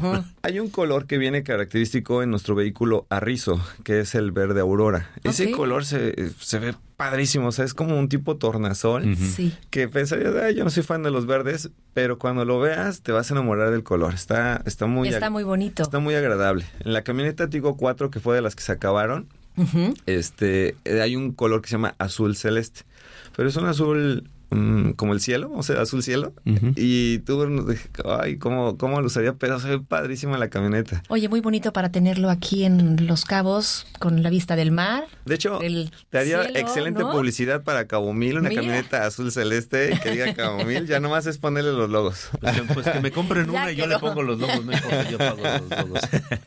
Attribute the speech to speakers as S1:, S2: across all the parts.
S1: Hay un color que viene característico en nuestro vehículo Arrizo, que es el verde aurora. Ese color se ve padrísimo, o sea, es como un tipo tornasol, que pensarías, yo no soy fan de los verdes, pero cuando lo veas te vas a enamorar del color. Está muy
S2: bonito.
S1: Está muy agradable. En la camioneta Tigo 4, que fue de las que se acabaron, hay un color que se llama azul celeste, pero es un azul como el cielo, o sea, azul cielo. Y tú dije, ay, ¿cómo lo usaría? Pero se ve padrísima la camioneta.
S2: Oye, muy bonito para tenerlo aquí en Los Cabos, con la vista del mar.
S1: De hecho, te haría excelente publicidad para Cabo Mil, una camioneta azul celeste que diga Cabo Mil. Ya nomás es ponerle los logos.
S3: Pues que me compren una y yo le pongo los logos, no importa, yo pago los logos.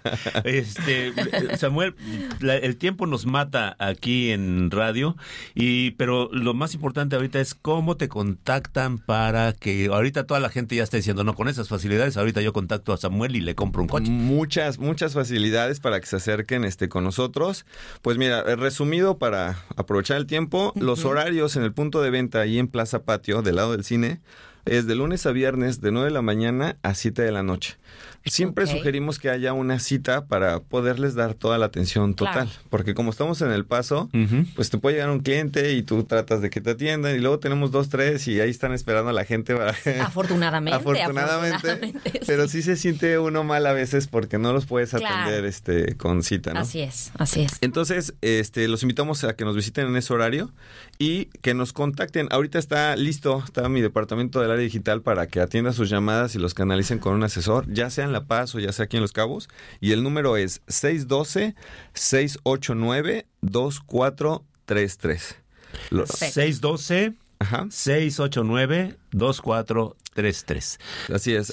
S3: Samuel, el tiempo nos mata aquí en radio, pero lo más importante ahorita es cómo te contactan para que ahorita toda la gente ya está diciendo, no, con esas facilidades, ahorita yo contacto a Samuel y le compro un coche.
S1: Muchas facilidades para que se acerquen con nosotros. Pues mira, resumido para aprovechar el tiempo, los horarios en el punto de venta ahí en Plaza Patio, del lado del cine, es de lunes a viernes de 9 de la mañana a 7 de la noche. Siempre sugerimos que haya una cita para poderles dar toda la atención total, porque como estamos en El Paso, pues te puede llegar un cliente y tú tratas de que te atiendan y luego tenemos 2, 3 y ahí están esperando a la gente para... Afortunadamente, pero sí se siente uno mal a veces porque no los puedes atender con cita, ¿no?
S2: Así es.
S1: Entonces, los invitamos a que nos visiten en ese horario y que nos contacten. Ahorita está mi departamento del área digital para que atienda sus llamadas y los canalicen con un asesor, ya sea en La Paz o ya sea aquí en Los Cabos, y el número es 612-689-2433.
S3: 612-689-2433.
S1: Así es.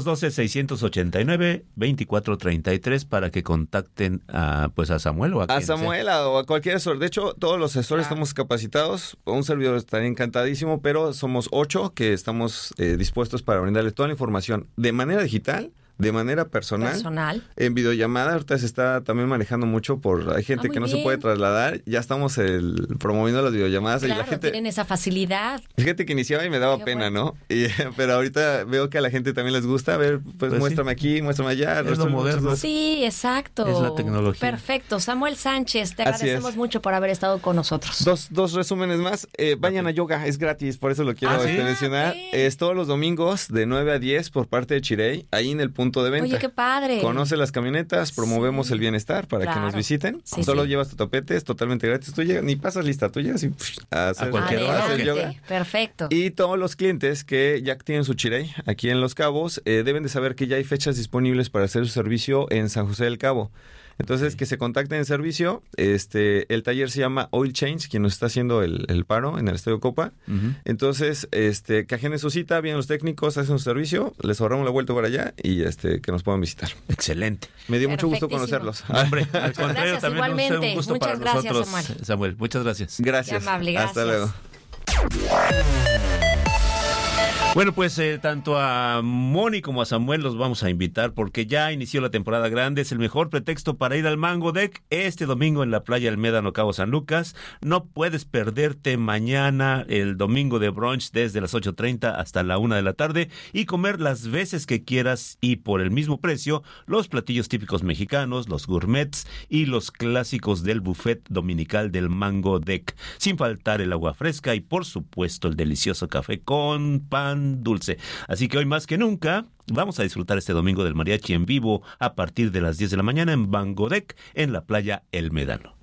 S3: 612-689-2433 para que contacten a Samuel o a
S1: Samuel o a cualquier asesor. De hecho, todos los asesores estamos capacitados. Un servidor estaría encantadísimo, pero somos 8 que estamos dispuestos para brindarles toda la información de manera digital, de manera personal. En videollamada, ahorita se está también manejando mucho hay gente que no se puede trasladar. Ya estamos promoviendo las videollamadas.
S2: Claro,
S1: y la gente
S2: tienen esa facilidad.
S1: Fíjate que iniciaba y me daba pena, ¿no? Pero ahorita veo que a la gente también les gusta. A ver, pues muéstrame aquí, muéstrame allá.
S3: Es lo moderno.
S2: Sí, exacto.
S3: Es la tecnología.
S2: Perfecto. Samuel Sánchez, te agradecemos mucho por haber estado con nosotros.
S1: Dos resúmenes más. Vayan a yoga, es gratis, por eso lo quiero mencionar. Es todos los domingos de 9 a 10 por parte de Chirey, ahí en el punto de venta.
S2: Oye, qué padre.
S1: Conoce las camionetas, promovemos el bienestar para que nos visiten. Solo llevas tu tapete, es totalmente gratis. Tú llegas, ni pasas lista, tú llegas y a hacer yoga.
S2: Perfecto.
S1: Y todos los clientes que ya tienen su Chirey aquí en Los Cabos deben de saber que ya hay fechas disponibles para hacer su servicio en San José del Cabo. Entonces, que se contacten en servicio. El taller se llama Oil Change, quien nos está haciendo el paro en el Estadio Copa. Entonces, que agenden su cita, vienen los técnicos, hacen su servicio, les ahorramos la vuelta para allá y que nos puedan visitar.
S3: Excelente.
S1: Me dio mucho gusto conocerlos.
S3: Hombre, al contrario, también es un gusto
S2: Muchas
S3: para nosotros,
S2: Samuel.
S3: Muchas gracias.
S1: Gracias.
S2: Qué amable, gracias.
S1: Hasta luego.
S3: Bueno, pues tanto a Moni como a Samuel los vamos a invitar porque ya inició la temporada grande. Es el mejor pretexto para ir al Mango Deck este domingo en la playa del Médano, Cabo San Lucas. No puedes perderte mañana el domingo de brunch desde las 8:30 hasta la 1 de la tarde y comer las veces que quieras y por el mismo precio los platillos típicos mexicanos, los gourmets y los clásicos del buffet dominical del Mango Deck. Sin faltar el agua fresca y por supuesto el delicioso café con pan dulce. Así que hoy más que nunca vamos a disfrutar este domingo del mariachi en vivo a partir de las 10 de la mañana en Mango Deck en la playa El Médano.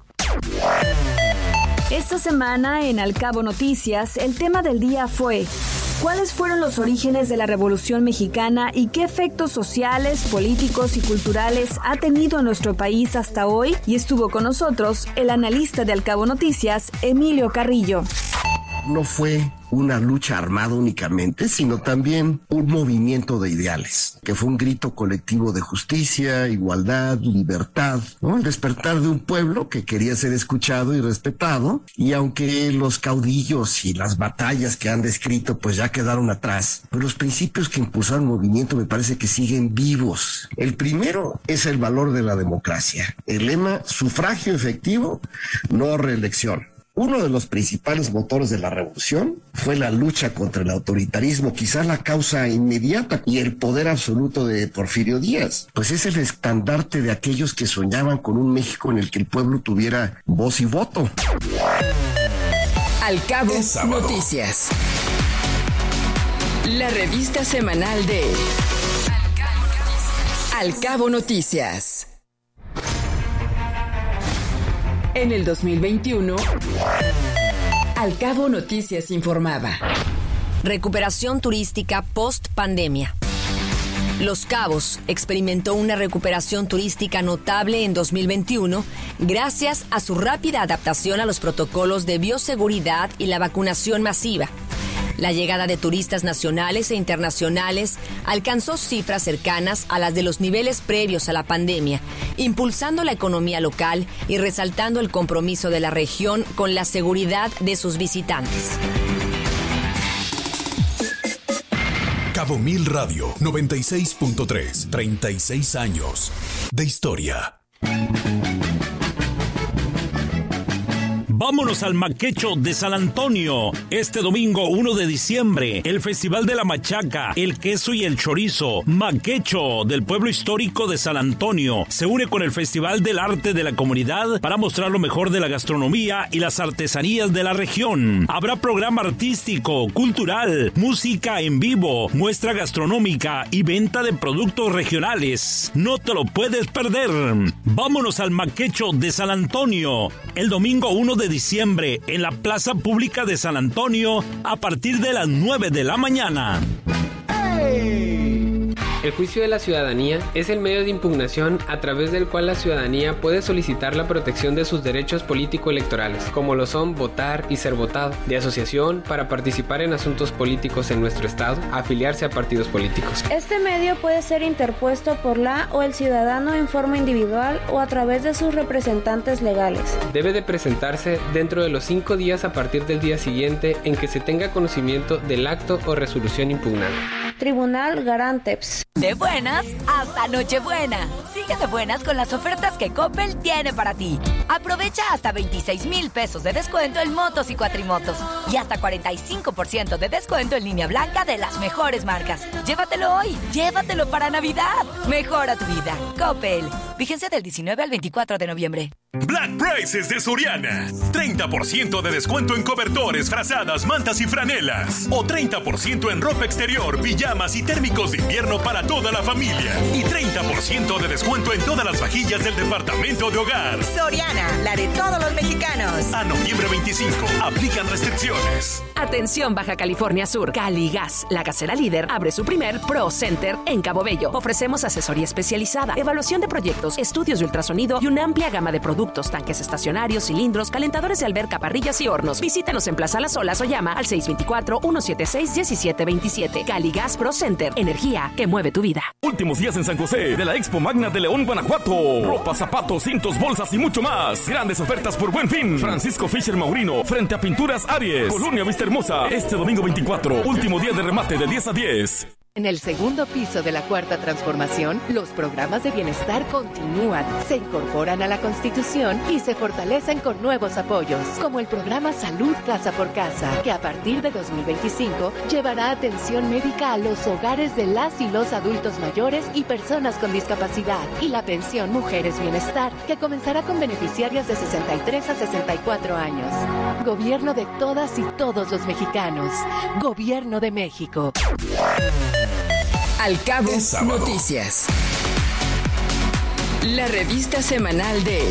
S4: Esta semana en Al Cabo Noticias el tema del día fue: ¿cuáles fueron los orígenes de la Revolución Mexicana y qué efectos sociales, políticos y culturales ha tenido en nuestro país hasta hoy? Y estuvo con nosotros el analista de Al Cabo Noticias, Emilio Carrillo.
S5: No fue una lucha armada únicamente, sino también un movimiento de ideales, que fue un grito colectivo de justicia, igualdad, libertad, ¿no? El despertar de un pueblo que quería ser escuchado y respetado, y aunque los caudillos y las batallas que han descrito pues ya quedaron atrás, pues los principios que impulsaron el movimiento me parece que siguen vivos. El primero es el valor de la democracia. El lema: sufragio efectivo, no reelección. Uno de los principales motores de la revolución fue la lucha contra el autoritarismo, quizás la causa inmediata, y el poder absoluto de Porfirio Díaz. Pues es el estandarte de aquellos que soñaban con un México en el que el pueblo tuviera voz y voto.
S6: Al Cabo Noticias. La revista semanal de Al Cabo Noticias. En el 2021, Al Cabo Noticias informaba.
S2: Recuperación turística post-pandemia. Los Cabos experimentó una recuperación turística notable en 2021 gracias a su rápida adaptación a los protocolos de bioseguridad y la vacunación masiva. La llegada de turistas nacionales e internacionales alcanzó cifras cercanas a las de los niveles previos a la pandemia, impulsando la economía local y resaltando el compromiso de la región con la seguridad de sus visitantes.
S7: Cabo Mil Radio 96.3, 36 años de historia.
S8: Vámonos al Maquecho de San Antonio. Este domingo 1 de diciembre, el Festival de la Machaca, el Queso y el Chorizo, Maquecho del pueblo histórico de San Antonio, se une con el Festival del Arte de la Comunidad para mostrar lo mejor de la gastronomía y las artesanías de la región. Habrá programa artístico, cultural, música en vivo, muestra gastronómica y venta de productos regionales. No te lo puedes perder. Vámonos al Maquecho de San Antonio, el domingo 1 de diciembre en la Plaza Pública de San Antonio a partir de las 9 de la mañana.
S9: El juicio de la ciudadanía es el medio de impugnación a través del cual la ciudadanía puede solicitar la protección de sus derechos político-electorales, como lo son votar y ser votado, de asociación para participar en asuntos políticos en nuestro estado, afiliarse a partidos políticos.
S10: Este medio puede ser interpuesto por la o el ciudadano en forma individual o a través de sus representantes legales.
S9: Debe de presentarse dentro de los 5 días a partir del día siguiente en que se tenga conocimiento del acto o resolución impugnada.
S10: Tribunal Garanteps.
S11: De buenas hasta Nochebuena. Sigue de buenas con las ofertas que Coppel tiene para ti. Aprovecha hasta 26,000 pesos de descuento en motos y cuatrimotos y hasta 45% de descuento en línea blanca de las mejores marcas. Llévatelo hoy, llévatelo para Navidad. Mejora tu vida. Coppel. Vigencia del 19 al 24 de noviembre.
S12: Black Prices de Soriana. 30% de descuento en cobertores, frazadas, mantas y franelas. O 30% en ropa exterior, pijamas y térmicos de invierno para toda la familia. Y 30% de descuento en todas las vajillas del departamento de hogar.
S13: Soriana, la de todos los mexicanos.
S12: A noviembre 25, aplican restricciones.
S14: Atención Baja California Sur, Caligas, la gasera líder, abre su primer Pro Center en Cabo Bello. Ofrecemos asesoría especializada, evaluación de proyectos, estudios de ultrasonido y una amplia gama de productos, tanques estacionarios, cilindros, calentadores de alberca, parrillas y hornos. Visítanos en Plaza Las Olas o llama al 624-176-1727. Caligas Pro Center, energía que mueve tu vida.
S15: Últimos días en San José de la Expo Magna de León, Guanajuato. Ropa, zapatos, cintos, bolsas y mucho más. Grandes ofertas por Buen Fin. Francisco Fisher Maurino, frente a Pinturas Aries. Colonia Vista Hermosa. Este domingo 24, último día de remate de 10 a 10.
S16: En el segundo piso de la Cuarta Transformación, los programas de bienestar continúan, se incorporan a la Constitución y se fortalecen con nuevos apoyos, como el programa Salud Casa por Casa, que a partir de 2025 llevará atención médica a los hogares de las y los adultos mayores y personas con discapacidad, y la pensión Mujeres Bienestar, que comenzará con beneficiarias de 63 a 64 años. Gobierno de todas y todos los mexicanos. Gobierno de México.
S6: Al Cabo Noticias. La revista semanal de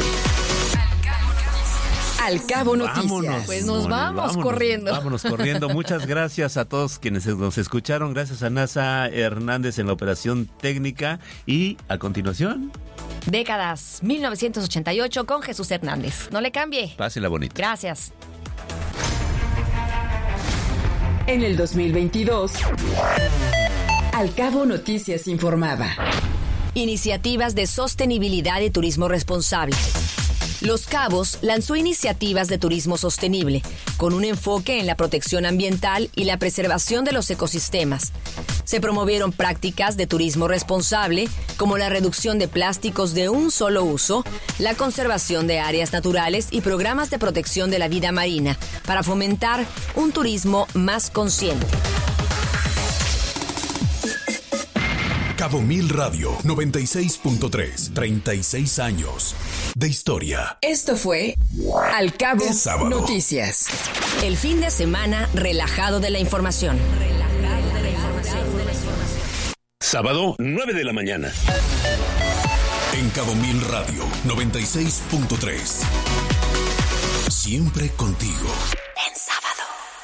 S6: Al Cabo Noticias.
S3: Vámonos,
S2: pues nos vamos corriendo.
S3: Vámonos corriendo. Muchas gracias a todos quienes nos escucharon. Gracias a Nasa Hernández en la operación técnica. Y a continuación,
S2: Décadas 1988 con Jesús Hernández. No le cambie.
S3: pásela bonita.
S2: Gracias.
S6: En el 2022, Al Cabo Noticias informaba.
S2: Iniciativas de sostenibilidad y turismo responsable. Los Cabos lanzó iniciativas de turismo sostenible, con un enfoque en la protección ambiental y la preservación de los ecosistemas. Se promovieron prácticas de turismo responsable, como la reducción de plásticos de un solo uso, la conservación de áreas naturales y programas de protección de la vida marina, para fomentar un turismo más consciente.
S7: Cabo Mil Radio 96.3, 36 años de historia.
S6: Esto fue Al Cabo Noticias.
S2: El fin de semana relajado de la información.
S8: Sábado, 9 de la mañana.
S7: En Cabo Mil Radio 96.3. Siempre contigo.
S2: En sábado.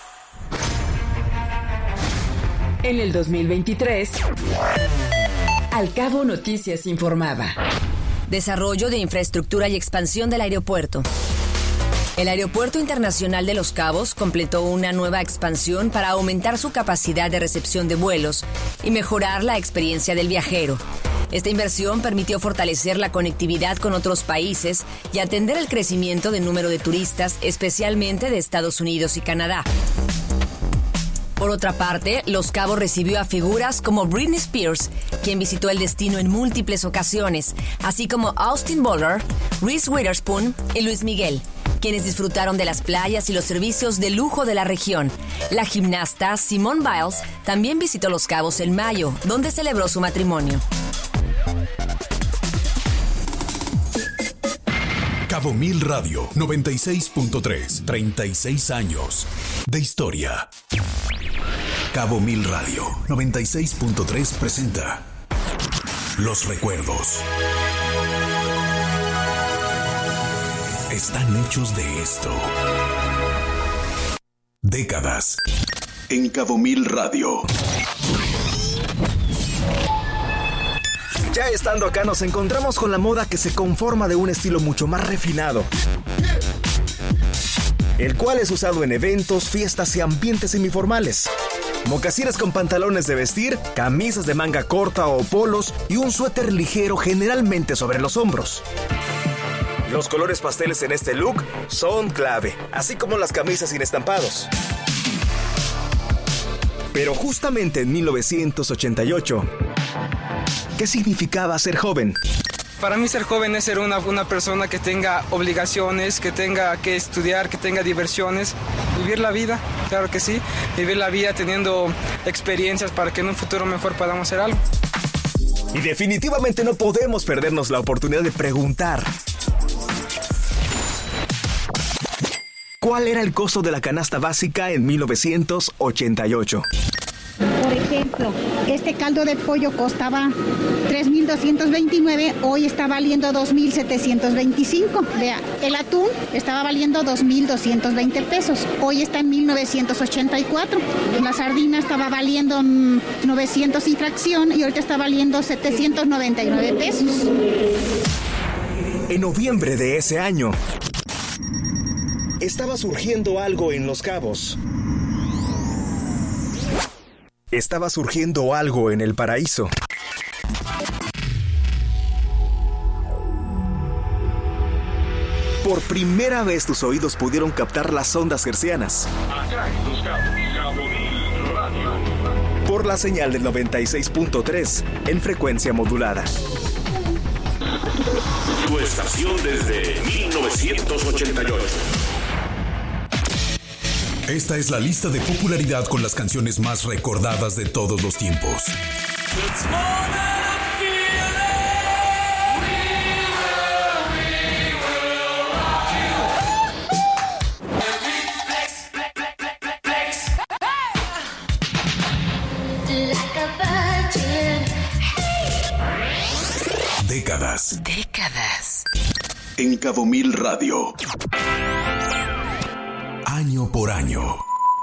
S6: En el 2023, Al Cabo Noticias informaba.
S2: Desarrollo de infraestructura y expansión del aeropuerto. El Aeropuerto Internacional de Los Cabos completó una nueva expansión para aumentar su capacidad de recepción de vuelos y mejorar la experiencia del viajero. Esta inversión permitió fortalecer la conectividad con otros países y atender el crecimiento del número de turistas, especialmente de Estados Unidos y Canadá. Por otra parte, Los Cabos recibió a figuras como Britney Spears, quien visitó el destino en múltiples ocasiones, así como Austin Butler, Reese Witherspoon y Luis Miguel, quienes disfrutaron de las playas y los servicios de lujo de la región. La gimnasta Simone Biles también visitó Los Cabos en mayo, donde celebró su matrimonio.
S7: Cabo Mil Radio 96.3, 36 años de historia. Cabo Mil Radio 96.3 presenta Los recuerdos. Están hechos de esto. Décadas. En Cabo Mil Radio.
S17: Ya estando acá nos encontramos con la moda que se conforma de un estilo mucho más refinado, el cual es usado en eventos, fiestas y ambientes semiformales. Mocasines con pantalones de vestir, camisas de manga corta o polos y un suéter ligero generalmente sobre los hombros. Los colores pasteles en este look son clave, así como las camisas sin estampados. Pero justamente en 1988, ¿qué significaba ser joven?
S18: Para mí ser joven es ser una persona que tenga obligaciones, que tenga que estudiar, que tenga diversiones, vivir la vida, claro que sí, vivir la vida teniendo experiencias para que en un futuro mejor podamos hacer algo.
S17: Y definitivamente no podemos perdernos la oportunidad de preguntar: ¿cuál era el costo de la canasta básica en 1988?
S19: Por ejemplo, este caldo de pollo costaba 3.229, hoy está valiendo 2.725. Vea, el atún estaba valiendo 2.220 pesos, hoy está en 1.984. La sardina estaba valiendo 900 y fracción y ahorita está valiendo 799 pesos.
S17: En noviembre de ese año, estaba surgiendo algo en Los Cabos. Estaba surgiendo algo en el paraíso. Por primera vez tus oídos pudieron captar las ondas hercianas. Por la señal del 96.3 en frecuencia modulada.
S8: Tu estación desde 1988.
S7: Esta es la lista de popularidad con las canciones más recordadas de todos los tiempos. Décadas. En Cabo Mil Radio. Año por año.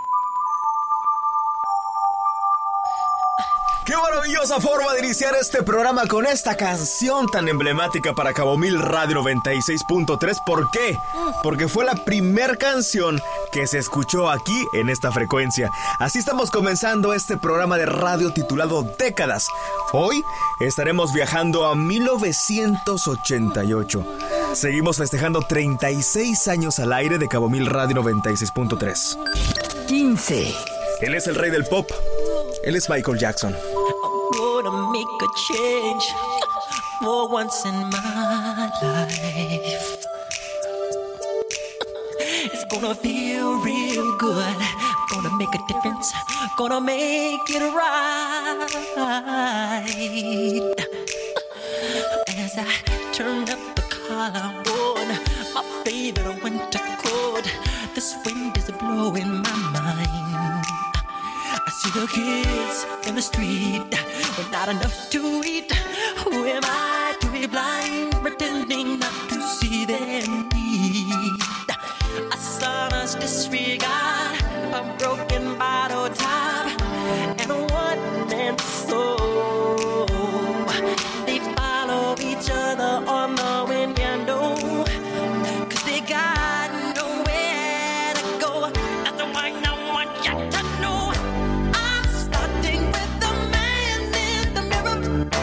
S17: ¡Qué maravillosa forma de iniciar este programa con esta canción tan emblemática para Cabo Mil Radio 96.3! ¿Por qué? Porque fue la primer canción que se escuchó aquí en esta frecuencia. Así estamos comenzando este programa de radio titulado Décadas. Hoy estaremos viajando a 1988. Seguimos festejando 36 años al aire de Cabo Mil Radio 96.3.
S6: 15.
S17: Él es el rey del pop. Él es Michael Jackson.
S20: a change for once in my life. It's gonna feel real good. Gonna make a difference. Gonna make it right. As I turn up the collar on my favorite winter coat, this wind is blowing my mind. I see the kids in the street with not enough to eat. Who am I to be blind, pretending not to see their need? A sonorous disregard, a broken bottle top, and a one-man soul. They follow each other on the window, 'cause they got nowhere to go. That's the one I want you to know. I'm starting with the man in the mirror.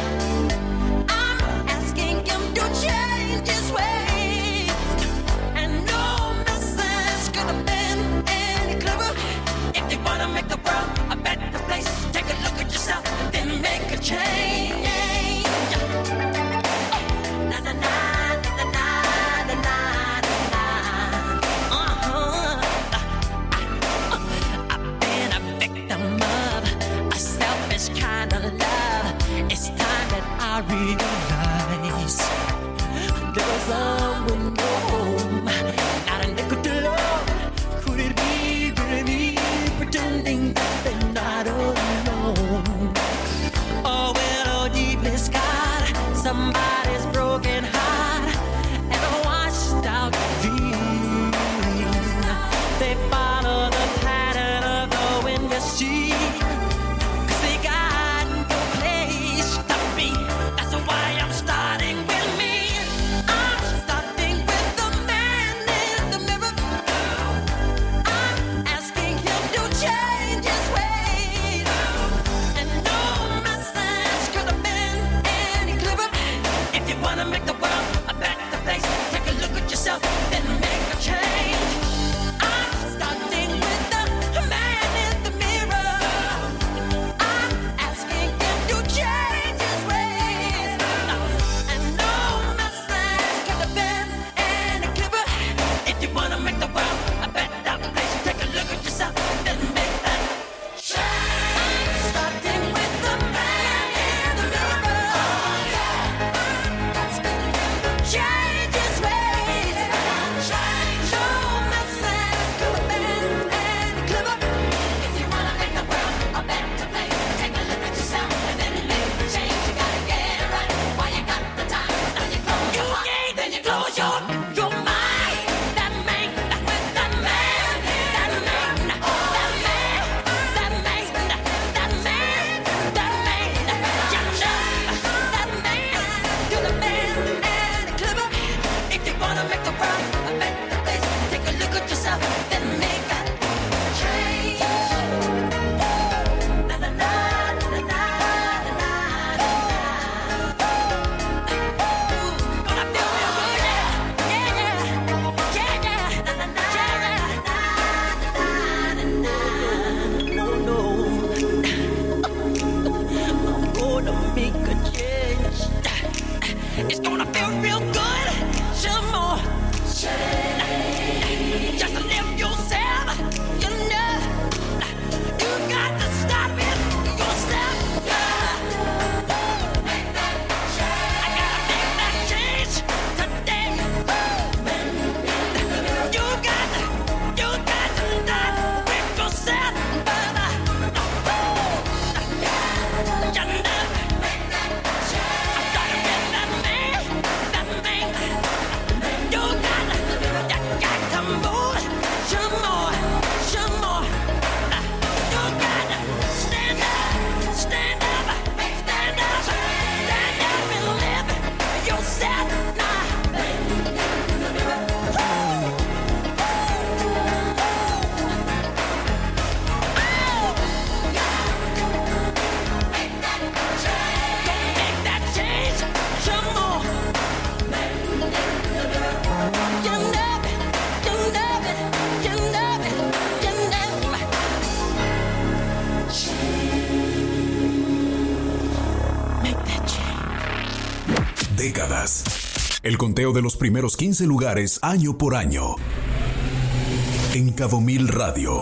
S20: I'm asking him to change his ways, and no message could have been any clearer. If you wanna make the world a better place, take a look at yourself, then make a change. Na na na na na na na na. I've been a victim of a selfish kind of love. It's time that I realize there was someone home, not a nickel to love. Could it be really pretending that they're not alone? Oh, well, oh, deeply scarred, somebody's broken heart and a washed out dream. They follow the pattern of the wind, you see, 'cause they got no place to be. That's why I'm starting with me. I'm starting with the man in the mirror. I'm asking him to change his ways, and no message could have been any clearer. If you wanna make the world a better place, take a look at yourself, then make a change. I'm starting with the man in the mirror. I'm asking him to change his ways, and no message could have been any clearer. If you wanna make the world a better place, take a look at yourself, then make that change. I'm starting with the man in the mirror. Change his ways. No message could have been any clearer. If you wanna make the world a better place, take a look at yourself and then make the change. You gotta get it right while you got the time. Now you close your heart, then you close your mind. That man, with that man, that man, that man, that man, that man, that man, you know, that man, you're the man and clever. If you wanna make the world a better place, take a look at yourself, then make that change. Na na na na na na na. Gonna feel real good, yeah, yeah, yeah, yeah. Na na na na na na. No, no. I'm gonna make a change. It's gonna feel real good. Some more change. Just live yourself. You know, you got to stop it yourself. Yeah. Make that change. I gotta make that change today. You got to not with yourself, brother. You know, make that change. I started with that man,
S7: Décadas. El conteo de los primeros 15 lugares año por año. En Cabo Mil Radio.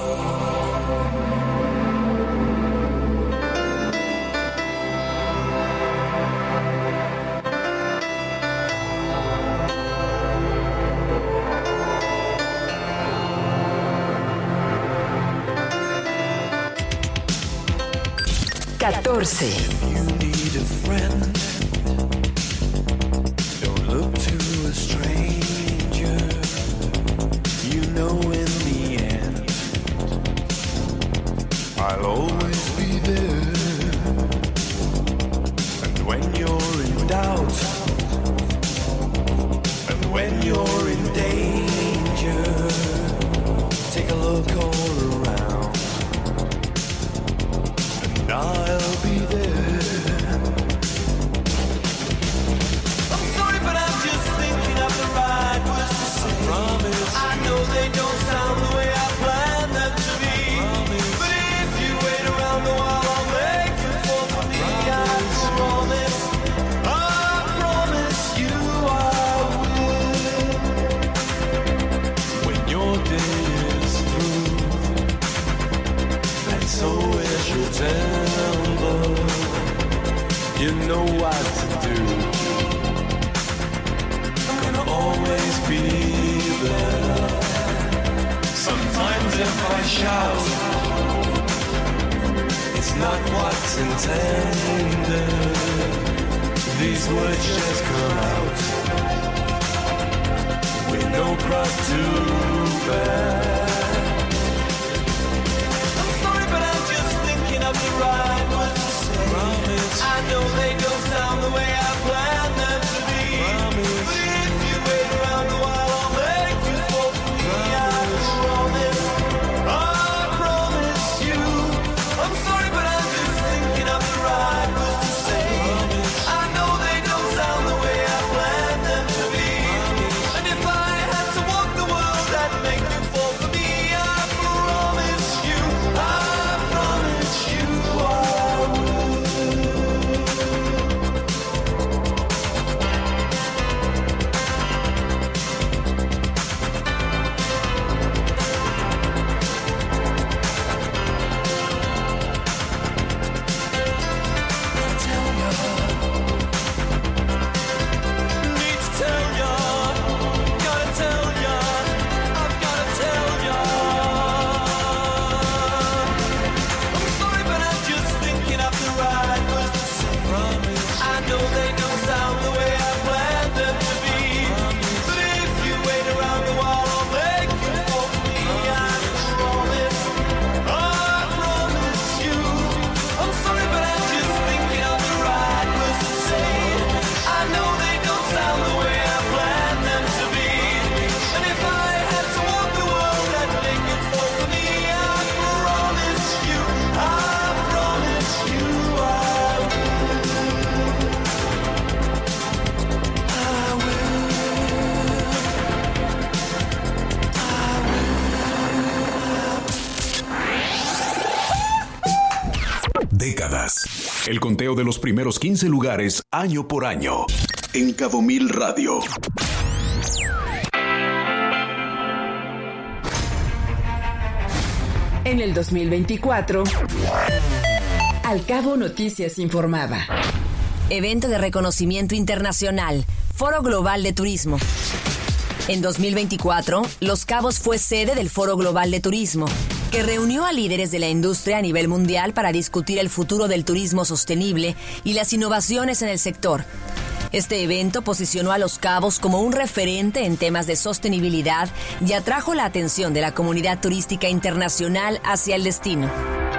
S7: El conteo de los primeros 15 lugares año por año. En Cabo Mil Radio.
S6: En el 2024, Al Cabo Noticias informaba.
S2: Evento de reconocimiento internacional, Foro Global de Turismo. En 2024, Los Cabos fue sede del Foro Global de Turismo, que reunió a líderes de la industria a nivel mundial para discutir el futuro del turismo sostenible y las innovaciones en el sector. Este evento posicionó a Los Cabos como un referente en temas de sostenibilidad y atrajo la atención de la comunidad turística internacional hacia el destino.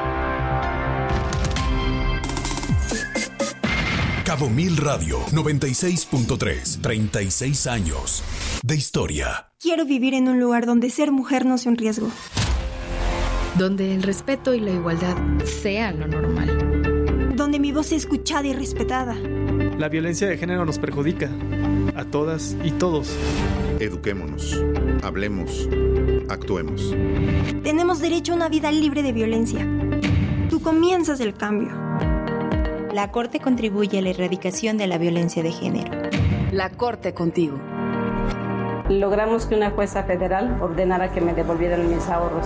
S7: Cabo Mil Radio 96.3, 36 años de historia.
S21: Quiero vivir en un lugar donde ser mujer no sea un riesgo.
S22: Donde el respeto y la igualdad sean lo normal.
S21: Donde mi voz sea escuchada y respetada.
S23: La violencia de género nos perjudica a todas y todos.
S24: Eduquémonos, hablemos, actuemos.
S21: Tenemos derecho a una vida libre de violencia. Tú comienzas el cambio.
S1: La Corte contribuye a la erradicación de la violencia de género.
S14: La Corte contigo.
S4: Logramos que una jueza federal ordenara que me devolvieran mis ahorros.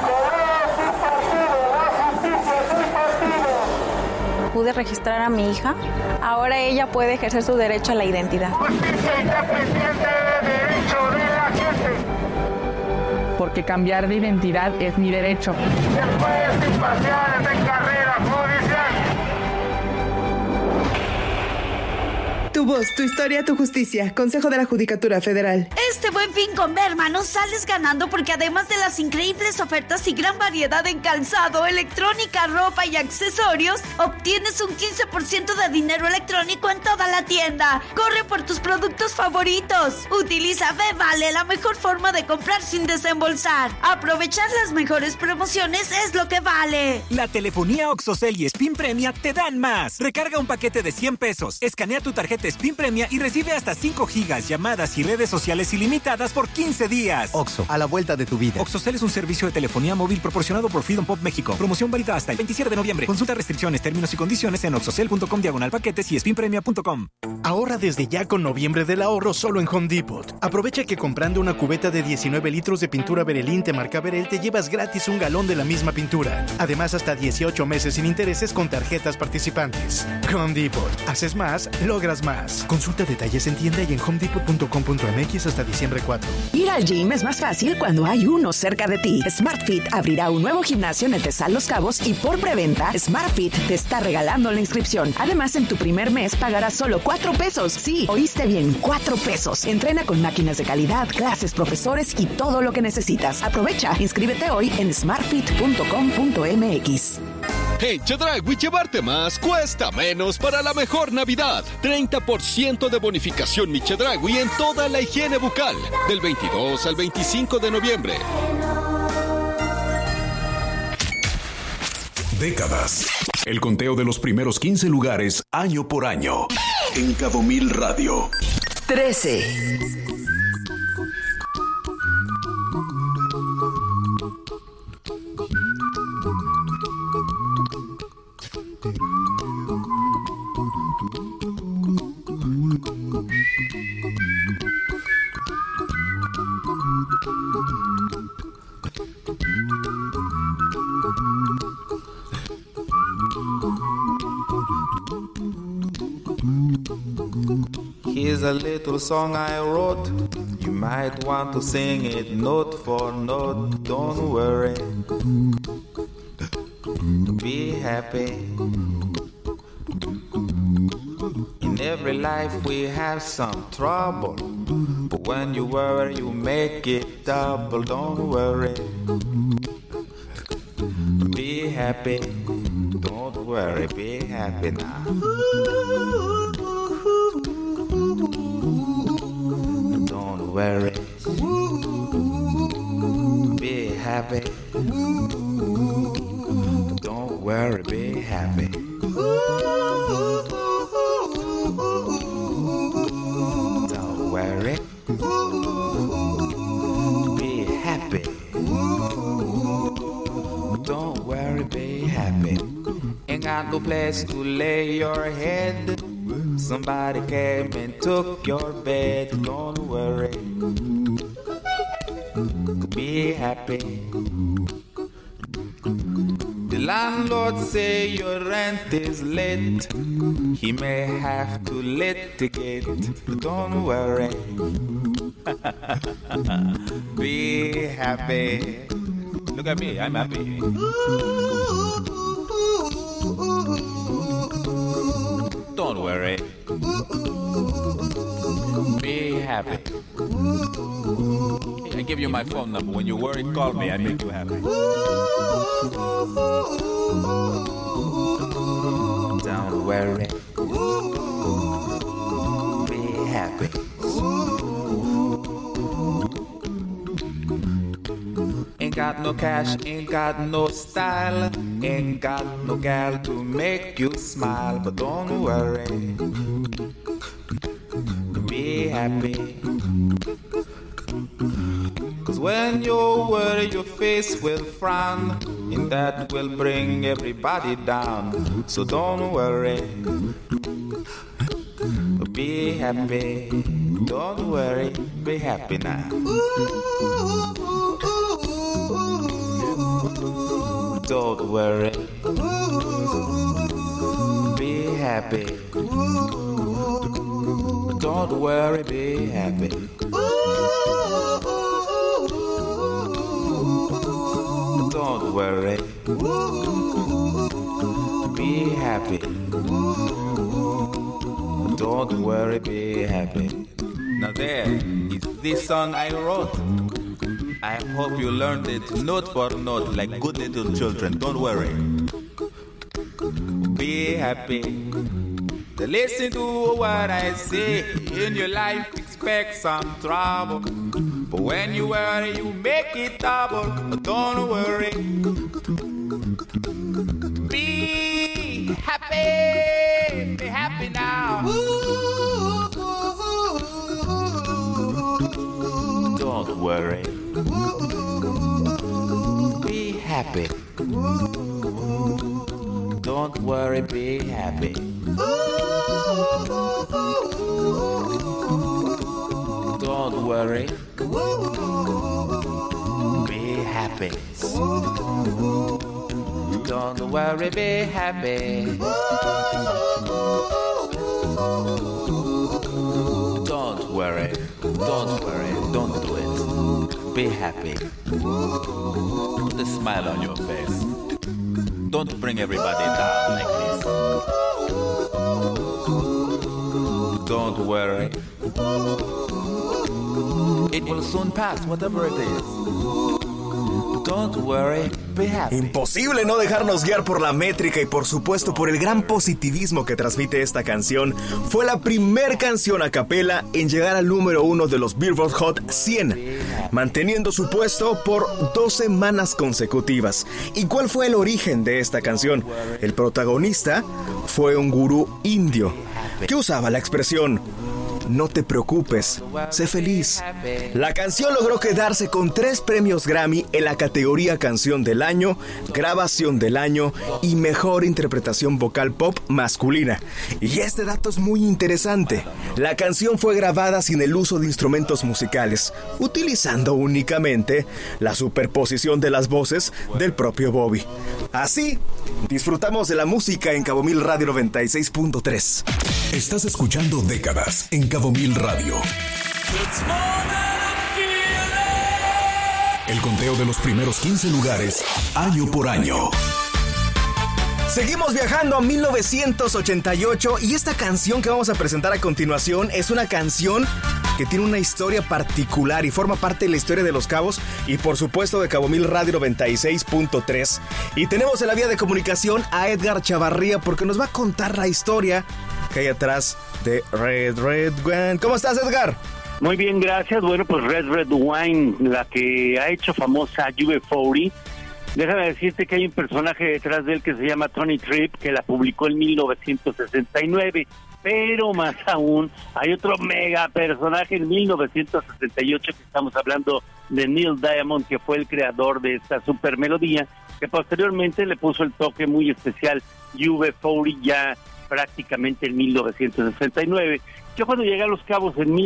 S5: Pude registrar a mi hija. Ahora ella puede ejercer su derecho a la identidad.
S9: Justicia independiente, derecho de la gente.
S25: Porque cambiar de identidad es mi derecho.
S9: Después imparcial de carrera judicial.
S26: Tu voz, tu historia, tu justicia. Consejo de la Judicatura Federal.
S27: Este Buen Fin con Berma no sales ganando porque además de las increíbles ofertas y gran variedad en calzado, electrónica, ropa y accesorios, obtienes un 15% de dinero electrónico en toda la tienda. Corre por tus productos favoritos. Utiliza B-Vale, la mejor forma de comprar sin desembolsar. Aprovechar las mejores promociones es lo que vale.
S28: La telefonía Oxocel y Spin Premia te dan más. Recarga un paquete de 100 pesos, escanea tu tarjeta Spin Premia y recibe hasta 5 gigas, llamadas y redes sociales ilimitadas por 15 días.
S29: Oxo, a la vuelta de tu vida.
S28: Oxocel es un servicio de telefonía móvil proporcionado por Freedom Pop México. Promoción válida hasta el 27 de noviembre. Consulta restricciones, términos y condiciones en oxocel.com/paquetes y spinpremia.com.
S30: Ahorra desde ya con Noviembre del Ahorro solo en Home Depot. Aprovecha que comprando una cubeta de 19 litros de pintura Berelín de marca Berel te llevas gratis un galón de la misma pintura. Además, hasta 18 meses sin intereses con tarjetas participantes. Home Depot. Haces más, logras más. Consulta detalles en tienda y en homedepot.com.mx hasta diciembre 4.
S31: Ir al gym es más fácil cuando hay uno cerca de ti. SmartFit abrirá un nuevo gimnasio en el Tesal Los Cabos y por preventa, SmartFit te está regalando la inscripción. Además, en tu primer mes pagarás solo 4 pesos. Sí, oíste bien, 4 pesos. Entrena con máquinas de calidad, clases, profesores y todo lo que necesitas. Aprovecha, inscríbete hoy en smartfit.com.mx.
S32: En Chedraui, llevarte más cuesta menos para la mejor Navidad. 30% de bonificación Mi Chedraui en toda la higiene bucal. Del 22 al 25 de noviembre.
S7: Décadas. El conteo de los primeros 15 lugares año por año. En Cabo Mil Radio.
S6: 13.
S33: Here's a little song I wrote. You might want to sing it note for note. Don't worry. Be happy. In every life we have some trouble. But when you worry, you make it double. Don't worry. Be happy. Don't worry. Be happy now. Don't worry. Be happy. Don't worry, be happy. Don't worry. Be happy. Don't worry, be happy. Ain't got no place to lay your head. Somebody came and took your bed. Don't worry. Be happy. The landlord say your rent is late. He may have to litigate. Don't worry. Be happy. Look at me, I'm happy. Don't worry. Be happy. I give you my phone number. When you worry, call me. I make you happy. Don't worry. Be happy. Ain't got no cash, ain't got no style, ain't got no gal to make you smile, but don't worry. Be happy. Cause when you worry, your face will frown. and that will bring everybody down. So don't worry, be happy. Don't worry, be happy now. Don't worry, be happy. Don't worry, be happy. Don't worry, be happy. Don't worry, be happy. Now there is this song I wrote. I hope you learned it note for note like good little children. Don't worry. Be happy. Listen to what I say. In your life, expect some trouble. But when you worry, you make it double. Don't worry. Be happy. Be happy now. Don't worry. Be happy. Don't worry, be happy. Don't worry. Be happy. Don't worry, be happy. Don't worry. Don't worry. Don't do it. Be happy. Put a smile on your face. Don't bring everybody down like this. Don't worry. It will soon pass, whatever it is. Don't worry, be happy.
S3: Imposible no dejarnos guiar por la métrica y por supuesto por el gran positivismo que transmite esta canción. Fue la primer canción a capela en llegar al número 1 de los Billboard Hot 100, manteniendo su puesto por 2 semanas consecutivas. ¿Y cuál fue el origen de esta canción? El protagonista fue un gurú indio que usaba la expresión: no te preocupes, sé feliz. La canción logró quedarse con 3 premios Grammy en la categoría Canción del Año, Grabación del Año y Mejor Interpretación Vocal Pop Masculina. Y este dato es muy interesante. La canción fue grabada sin el uso de instrumentos musicales, utilizando únicamente la superposición de las voces del propio Bobby. Así, disfrutamos de la música en Cabo Mil Radio 96.3.
S7: Estás escuchando Décadas en Cabo Mil Radio. El conteo de los primeros 15 lugares, año por año.
S3: Seguimos viajando a 1988 y esta canción que vamos a presentar a continuación es una canción que tiene una historia particular y forma parte de la historia de Los Cabos y por supuesto de Cabo Mil Radio 96.3. Y tenemos en la vía de comunicación a Edgar Chavarría porque nos va a contar la historia que hay atrás de Red Red Wine. ¿Cómo estás, Edgar?
S8: Muy bien, gracias. Bueno, pues Red Red Wine, la que ha hecho famosa UB40. Déjame decirte que hay un personaje detrás de él que se llama Tony Tripp, que la publicó en 1969. Pero más aún, hay otro mega personaje en 1968 que estamos hablando de Neil Diamond, que fue el creador de esta super melodía, que posteriormente le puso el toque muy especial UB40 ya prácticamente en 1969. Yo cuando llegué a Los Cabos en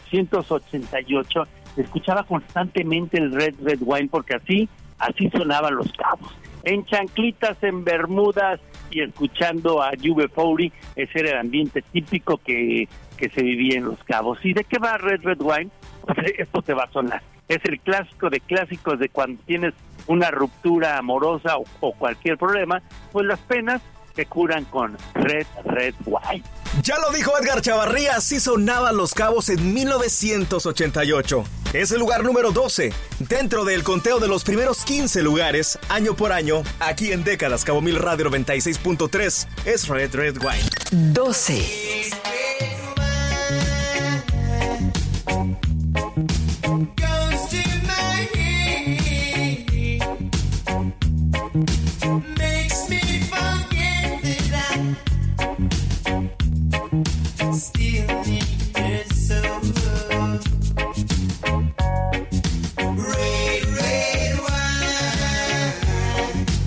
S8: 1988 escuchaba constantemente el Red Red Wine porque así sonaban Los Cabos, en chanclitas, en bermudas y escuchando a UB40. Ese era el ambiente típico que se vivía en Los Cabos. ¿Y de qué va Red Red Wine? Pues esto te va a sonar. Es el clásico de clásicos de cuando tienes una ruptura amorosa o cualquier problema, pues las penas se curan con Red Red Wine.
S3: Ya lo dijo Edgar Chavarría, así sonaban Los Cabos en 1988. Es el lugar número 12 dentro del conteo de los primeros 15 lugares, año por año, aquí en Décadas, Cabo Mil Radio 96.3, es Red Red Wine.
S6: 12.
S10: Red, red wine.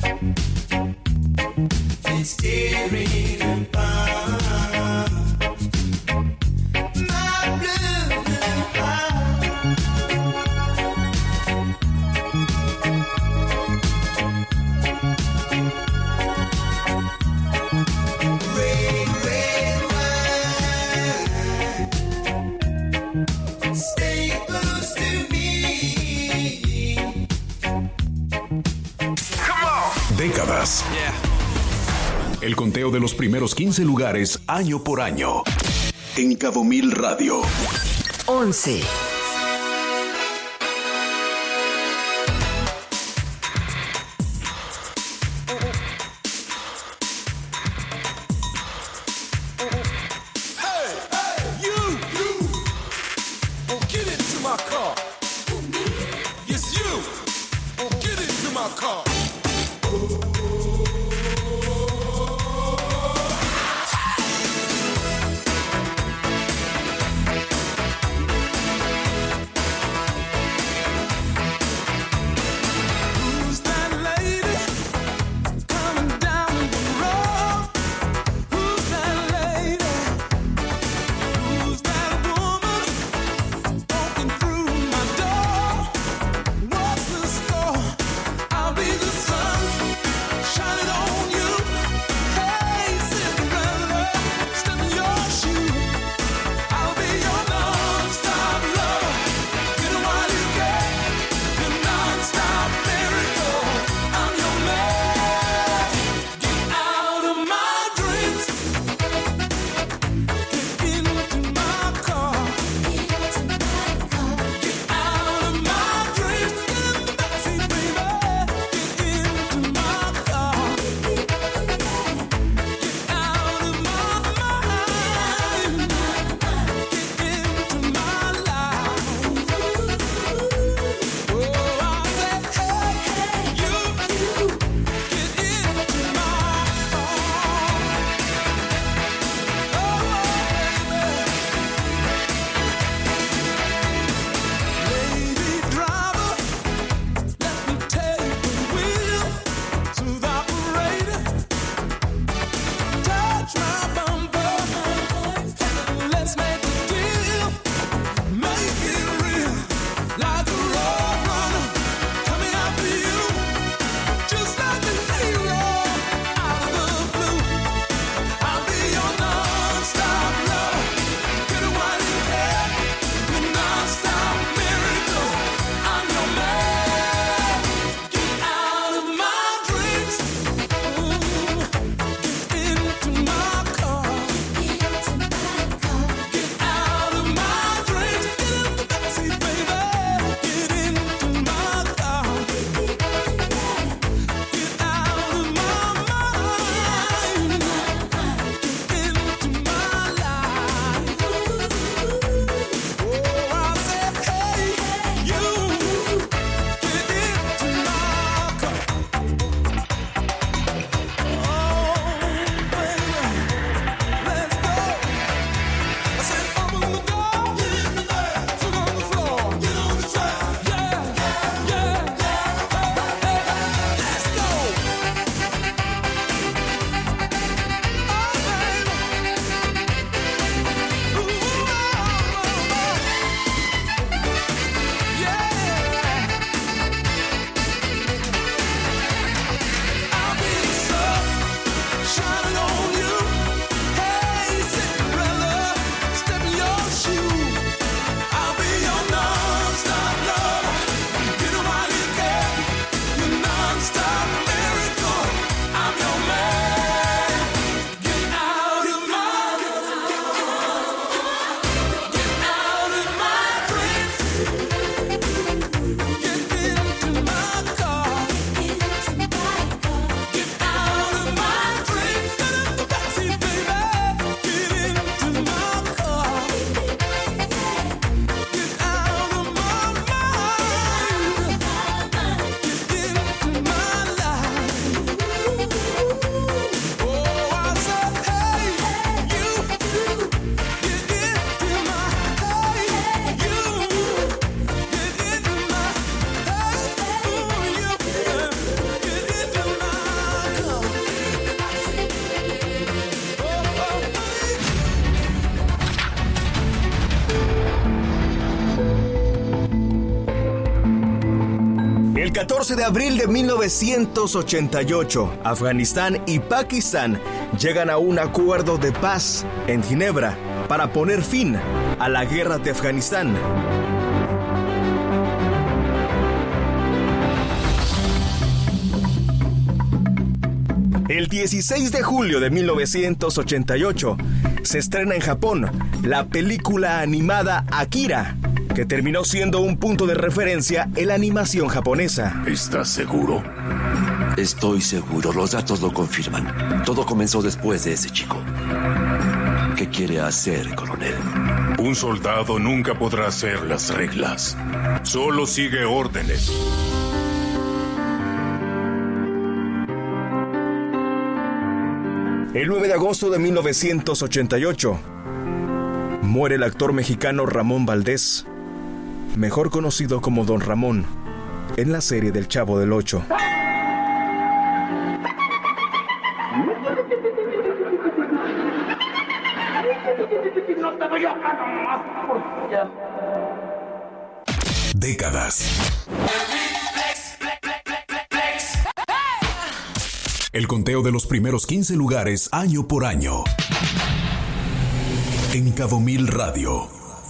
S7: Décadas. El conteo de los primeros 15 lugares año por año. En Cabo Mil Radio.
S6: 11.
S2: I'll be the sun.
S3: 14 de abril de 1988, Afganistán y Pakistán llegan a un acuerdo de paz en Ginebra para poner fin a la guerra de Afganistán. El 16 de julio de 1988 se estrena en Japón la película animada Akira, que terminó siendo un punto de referencia en la animación japonesa.
S2: ¿Estás seguro?
S10: Estoy seguro, los datos lo confirman. Todo comenzó después de ese chico. ¿Qué quiere hacer, coronel?
S2: Un soldado nunca podrá hacer las reglas. Solo sigue órdenes.
S3: El 9 de agosto de 1988 muere el actor mexicano Ramón Valdés, mejor conocido como Don Ramón, en la serie del Chavo del Ocho.
S7: Décadas. El conteo de los primeros 15 lugares año por año. En Cabo Mil Radio.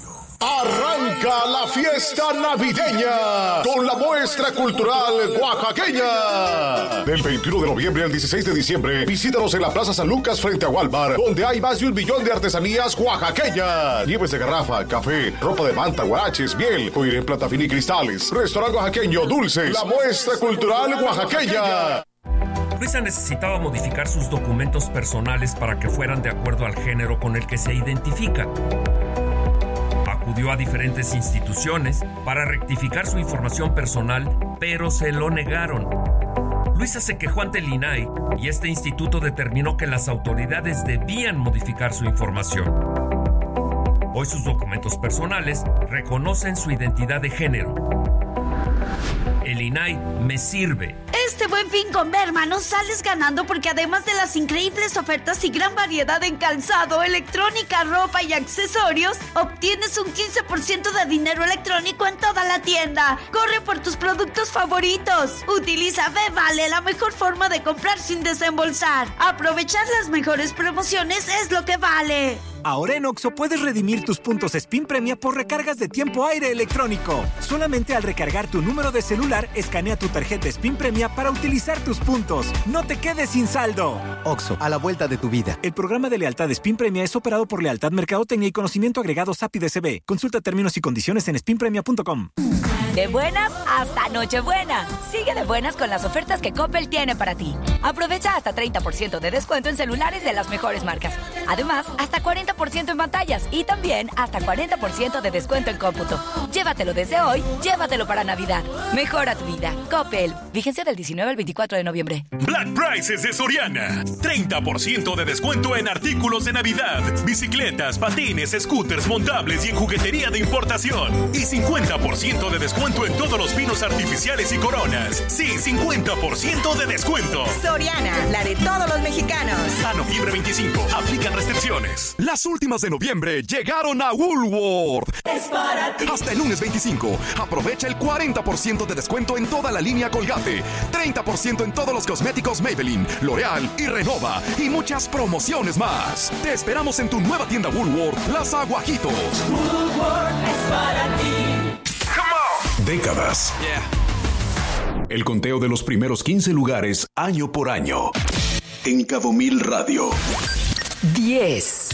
S11: Arranca la fiesta navideña con la muestra cultural oaxaqueña. Del 21 de noviembre al 16 de diciembre, visítanos en la Plaza San Lucas frente a Walmart, donde hay más de 1 millón de artesanías oaxaqueñas. Nieves de garrafa, café, ropa de manta, guaraches, miel, coire en plata fina y cristales. Restaurante oaxaqueño, dulces. La muestra cultural oaxaqueña.
S12: Luisa necesitaba modificar sus documentos personales para que fueran de acuerdo al género con el que se identifica. Acudió a diferentes instituciones para rectificar su información personal, pero se lo negaron. Luisa se quejó ante el INAI y este instituto determinó que las autoridades debían modificar su información. Hoy sus documentos personales reconocen su identidad de género. El INAI me sirve.
S27: Este Buen Fin con Berma no sales ganando porque además de las increíbles ofertas y gran variedad en calzado, electrónica, ropa y accesorios, obtienes un 15% de dinero electrónico en toda la tienda. Corre por tus productos favoritos. Utiliza Vale, la mejor forma de comprar sin desembolsar. Aprovechar las mejores promociones es lo que vale.
S28: Ahora en Oxxo puedes redimir tus puntos Spin Premia por recargas de tiempo aire electrónico. Solamente al recargar tu número de celular, escanea tu tarjeta Spin Premia para utilizar tus puntos. ¡No te quedes sin saldo!
S13: Oxxo, a la vuelta de tu vida.
S28: El programa de lealtad Spin Premia es operado por Lealtad Mercadotecnia y Conocimiento Agregado SAPI DCB. Consulta términos y condiciones en spinpremia.com.
S15: De buenas hasta Nochebuena. Sigue de buenas con las ofertas que Coppel tiene para ti. Aprovecha hasta 30% de descuento en celulares de las mejores marcas. Además, hasta 40% en pantallas y también hasta 40% de descuento en cómputo. Llévatelo desde hoy, llévatelo para Navidad. Mejora tu vida. Coppel. Vigencia del 19 al 24 de noviembre.
S16: Black Prices de Soriana. 30% de descuento en artículos de Navidad. Bicicletas, patines, scooters, montables y en juguetería de importación. Y 50% de descuento en todos los pinos artificiales y coronas. Sí, 50% de descuento.
S17: Soriana, la de todos los mexicanos.
S16: A noviembre 25, aplican restricciones.
S18: Las últimas de noviembre llegaron a Woolworth.
S17: Es para ti.
S18: Hasta el lunes 25, aprovecha el 40% de descuento en toda la línea Colgate, 30% en todos los cosméticos Maybelline, L'Oreal y Renova y muchas promociones más. Te esperamos en tu nueva tienda Woolworth, Las Aguajitos.
S17: Woolworth es para ti.
S7: Décadas. El conteo de los primeros 15 lugares año por año. En Cabo Mil Radio.
S6: 10.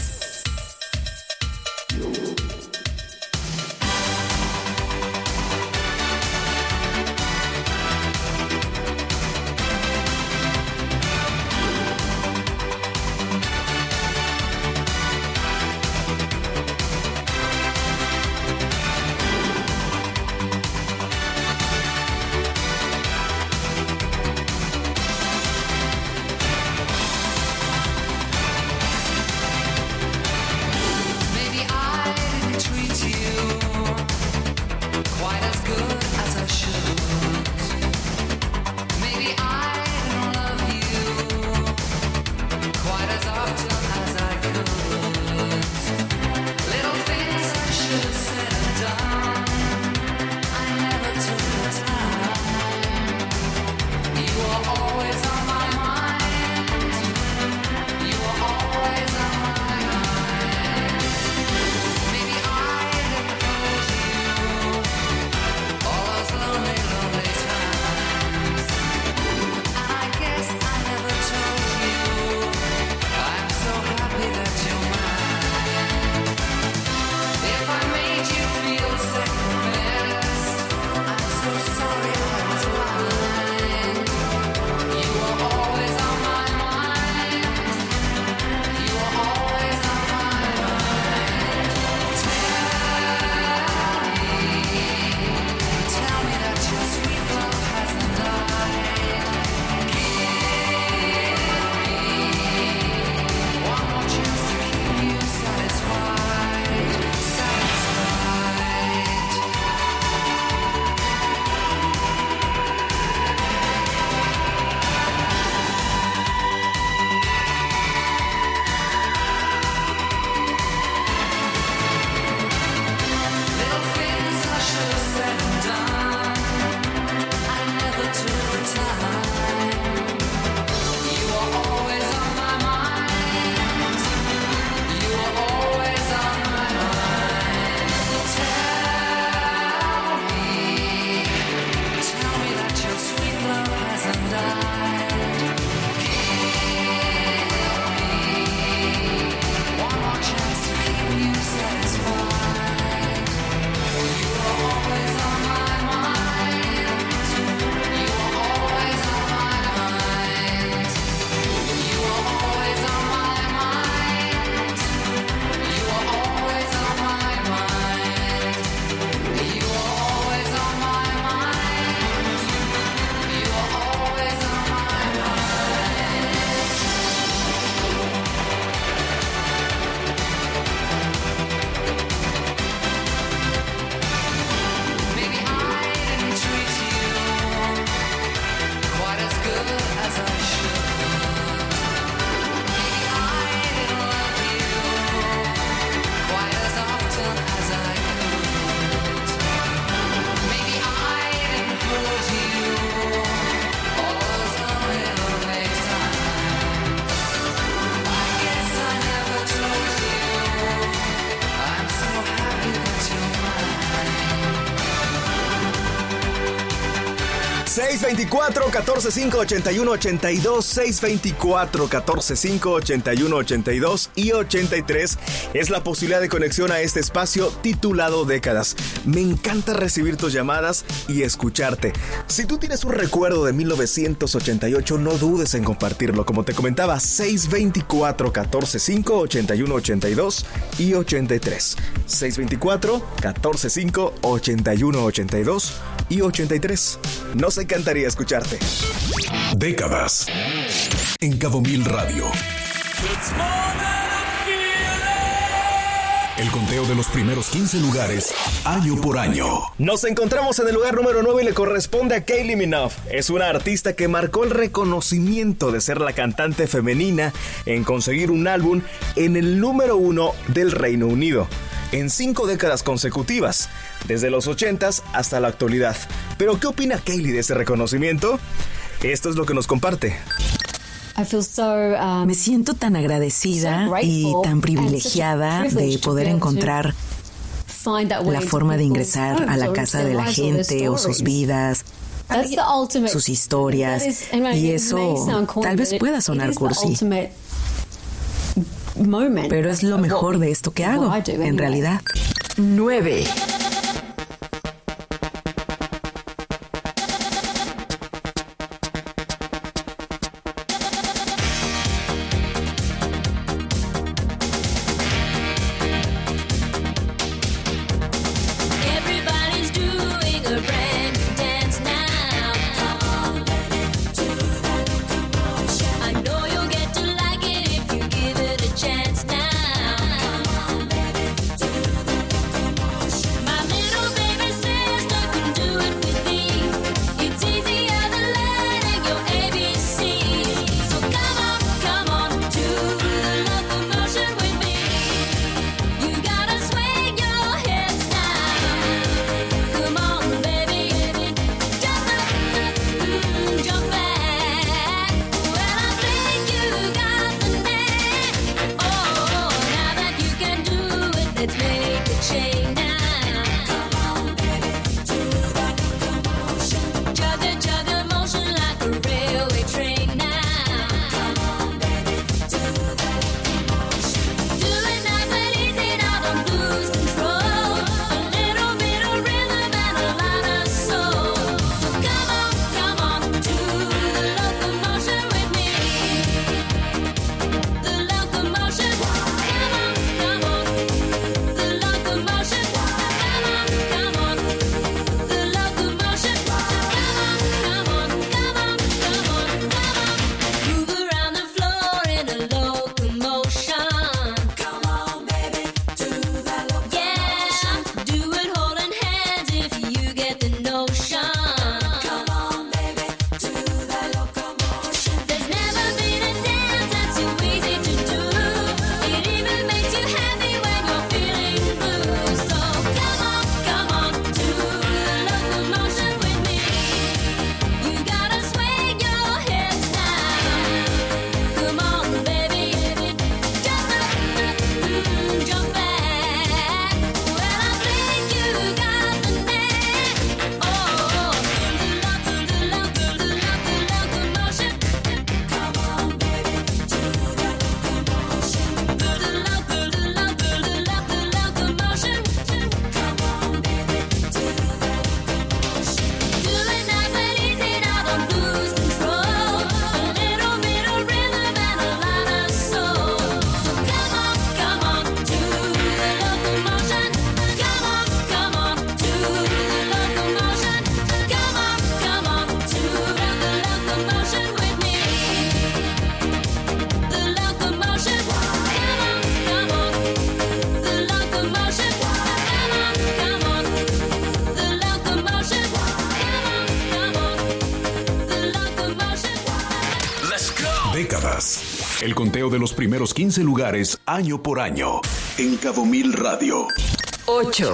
S3: 624-145-8182, 624-145-8182 y 83 es la posibilidad de conexión a este espacio titulado Décadas. Me encanta recibir tus llamadas y escucharte. Si tú tienes un recuerdo de 1988, no dudes en compartirlo. Como te comentaba, 624-145-8182 y 83. 624-145-8182 y 83. Nos encantaría escucharte.
S7: Décadas en Cabo Mil Radio. El conteo de los primeros 15 lugares, año por año.
S3: Nos encontramos en el lugar número 9 y le corresponde a Kylie Minogue. Es una artista que marcó el reconocimiento de ser la cantante femenina en conseguir un álbum en el número 1 del Reino Unido, en 5 décadas consecutivas, desde los 80s hasta la actualidad. ¿Pero qué opina Kylie de ese reconocimiento? Esto es lo que nos comparte.
S1: Me siento tan agradecida y tan privilegiada de poder encontrar la forma de ingresar a la casa de la gente o sus vidas, sus historias, y eso tal vez pueda sonar cursi, pero es lo mejor de esto que hago, en realidad.
S6: 9.
S7: Décadas. El conteo de los primeros 15 lugares, año por año. En Cabo Mil Radio.
S6: 8.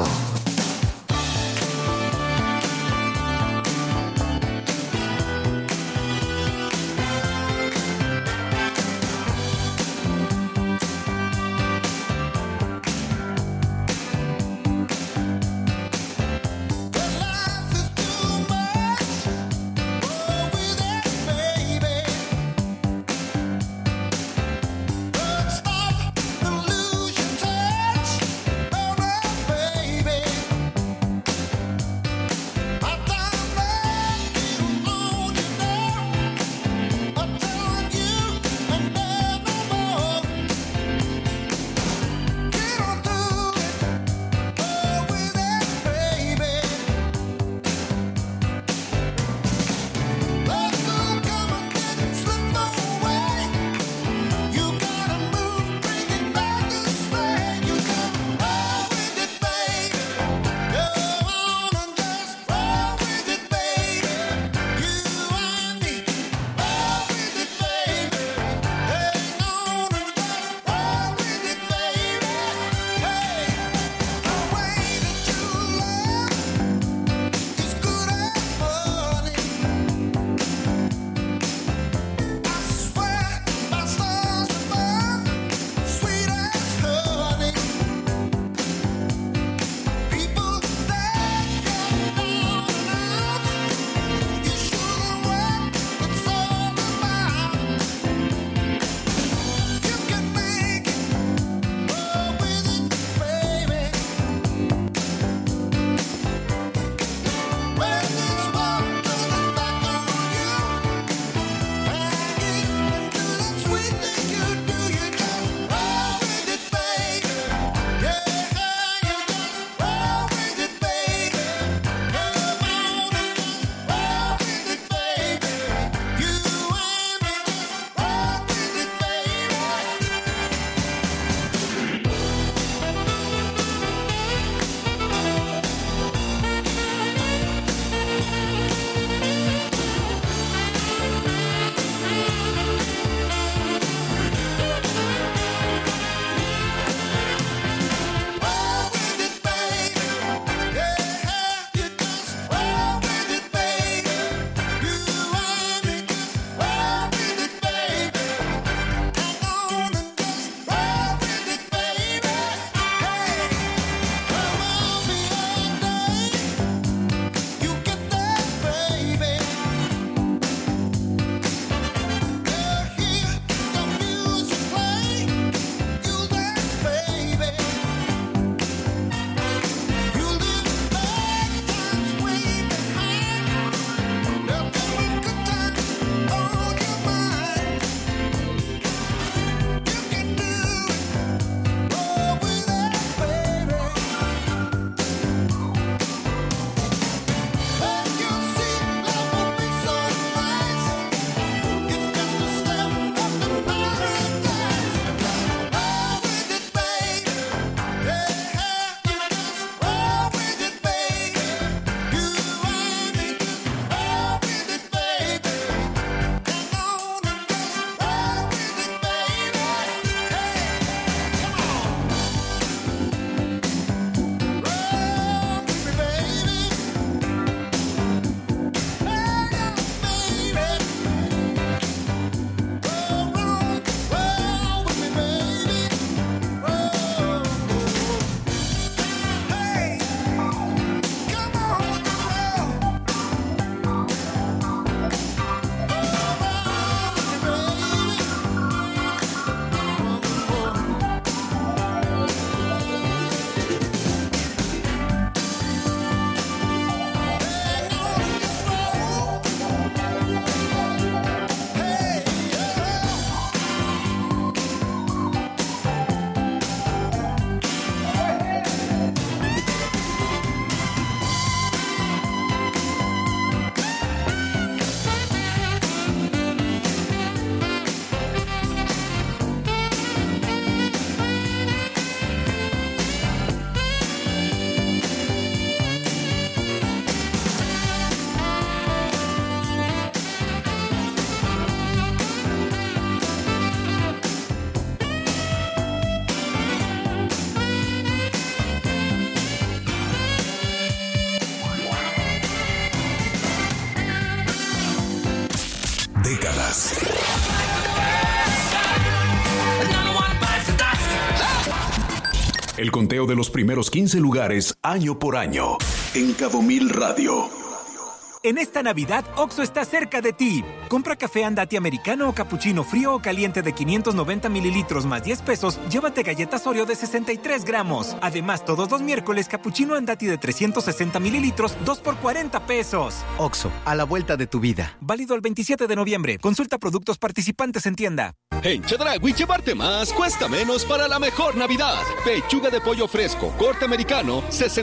S7: El conteo de los primeros 15 lugares año por año. En Cabo Mil Radio.
S28: En esta Navidad, Oxxo está cerca de ti. Compra café Andati americano o capuchino frío o caliente de 590 mililitros más 10 pesos. Llévate galletas Oreo de 63 gramos. Además, todos los miércoles, capuchino Andati de 360 mililitros, 2 por 40 pesos.
S13: Oxxo, a la vuelta de tu vida.
S28: Válido el 27 de noviembre. Consulta productos participantes en tienda.
S32: En Chedraui, llevarte más cuesta menos para la mejor Navidad. Pechuga de pollo fresco, corte americano,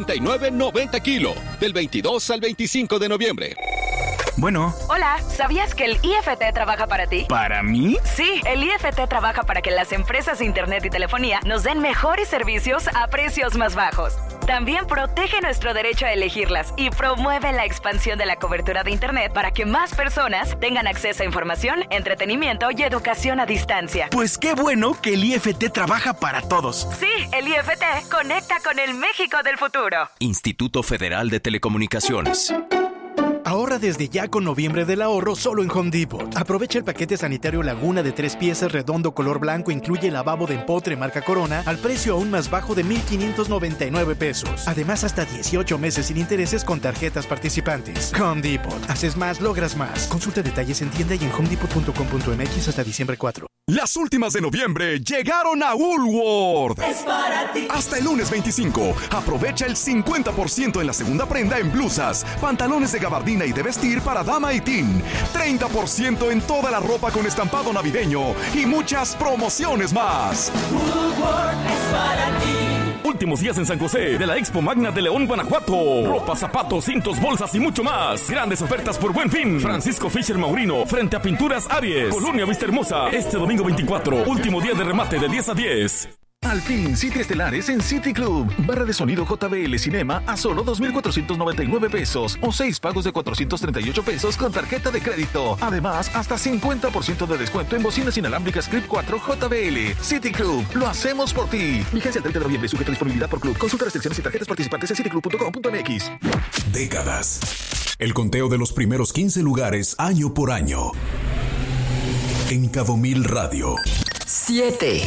S32: 69.90 kilo. Del 22 al 25 de noviembre.
S28: Bueno.
S15: Hola, ¿sabías que el IFT trabaja para ti?
S28: ¿Para mí?
S15: Sí, el IFT trabaja para que las empresas de internet y telefonía nos den mejores servicios a precios más bajos. También protege nuestro derecho a elegirlas y promueve la expansión de la cobertura de internet para que más personas tengan acceso a información, entretenimiento y educación a distancia.
S28: Pues qué bueno que el IFT trabaja para todos.
S15: Sí, el IFT conecta con el México del futuro.
S4: Instituto Federal de Telecomunicaciones.
S30: Ahorra desde ya con Noviembre del Ahorro solo en Home Depot. Aprovecha el paquete sanitario Laguna de 3 piezas redondo color blanco, incluye lavabo de empotre marca Corona al precio aún más bajo de $1,599 pesos. Además, hasta 18 meses sin intereses con tarjetas participantes. Home Depot. Haces más, logras más. Consulta detalles en tienda y en homedepot.com.mx hasta diciembre 4.
S18: Las últimas de noviembre llegaron a Woolworth.
S17: Es para ti.
S18: Hasta el lunes 25. Aprovecha el 50% en la segunda prenda en blusas, pantalones de gabardina y de vestir para dama y teen. 30% en toda la ropa con estampado navideño y muchas promociones más.
S17: Woolworth es para ti.
S5: Últimos días en San José de la Expo Magna de León, Guanajuato. Ropa, zapatos, cintos, bolsas y mucho más. Grandes ofertas por Buen Fin. Francisco Fisher Maurino, frente a Pinturas Aries. Colonia Vista Hermosa. Este domingo 24, último día de remate de 10 a 10.
S9: Al fin, City Estelares en City Club. Barra de sonido JBL Cinema a solo 2,499 pesos o 6 pagos de 438 pesos con tarjeta de crédito. Además, hasta 50% de descuento en bocinas inalámbricas Clip 4 JBL. City Club, lo hacemos por ti. Vigencia el 30 de noviembre, sujeto a disponibilidad por club. Consulta restricciones y tarjetas participantes en cityclub.com.mx.
S7: Décadas. El conteo de los primeros 15 lugares año por año. En Cabo Mil Radio.
S6: 7.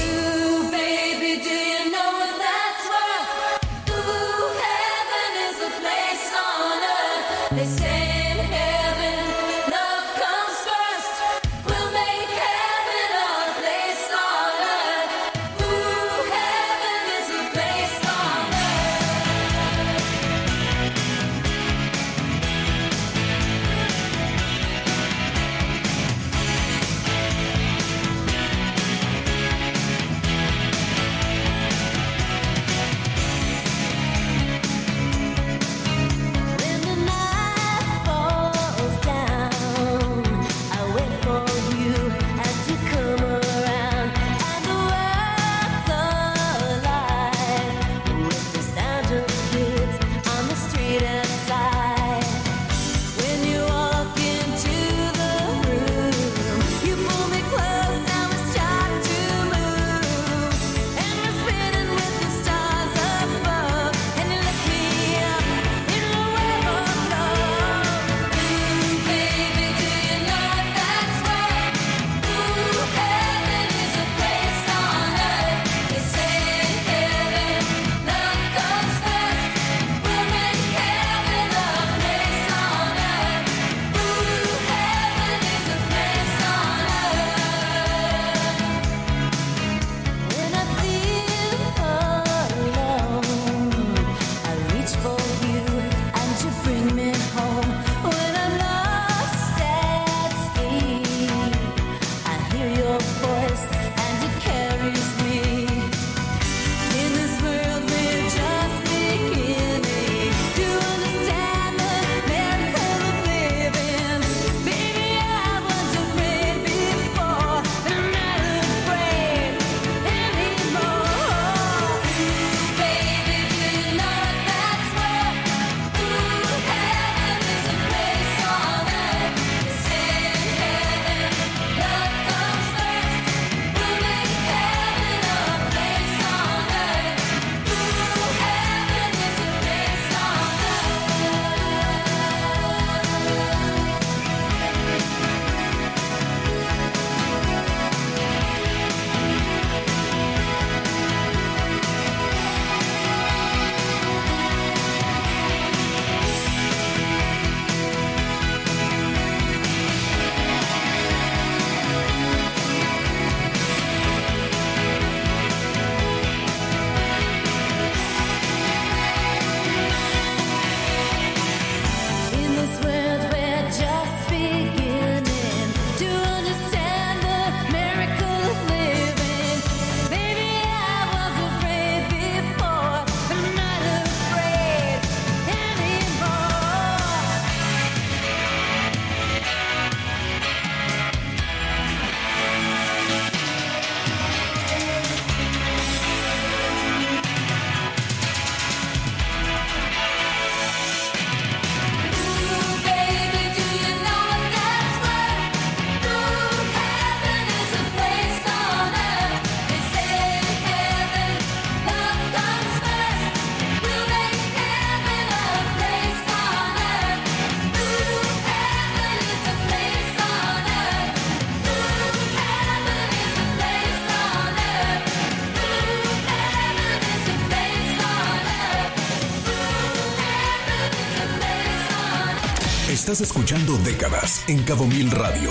S7: Estás escuchando Décadas en Cabo Mil Radio.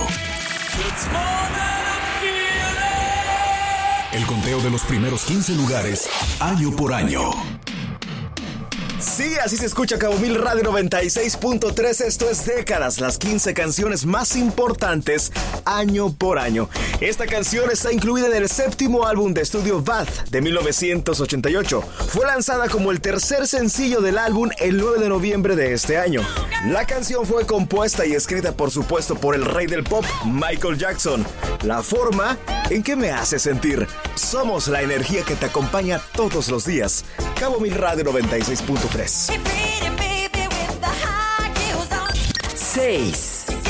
S7: El conteo de los primeros 15 lugares, año por año.
S3: Sí, así se escucha Cabo Mil Radio 96.3. Esto es Décadas, las 15 canciones más importantes año por año. Esta canción está incluida en el séptimo álbum de estudio Bath de 1988. Fue lanzada como el tercer sencillo del álbum el 9 de noviembre de este año. La canción fue compuesta y escrita, por supuesto, por el rey del pop, Michael Jackson. La forma en que me hace sentir. Somos la energía que te acompaña todos los días. Cabo Mil Radio 96.3.
S6: 6.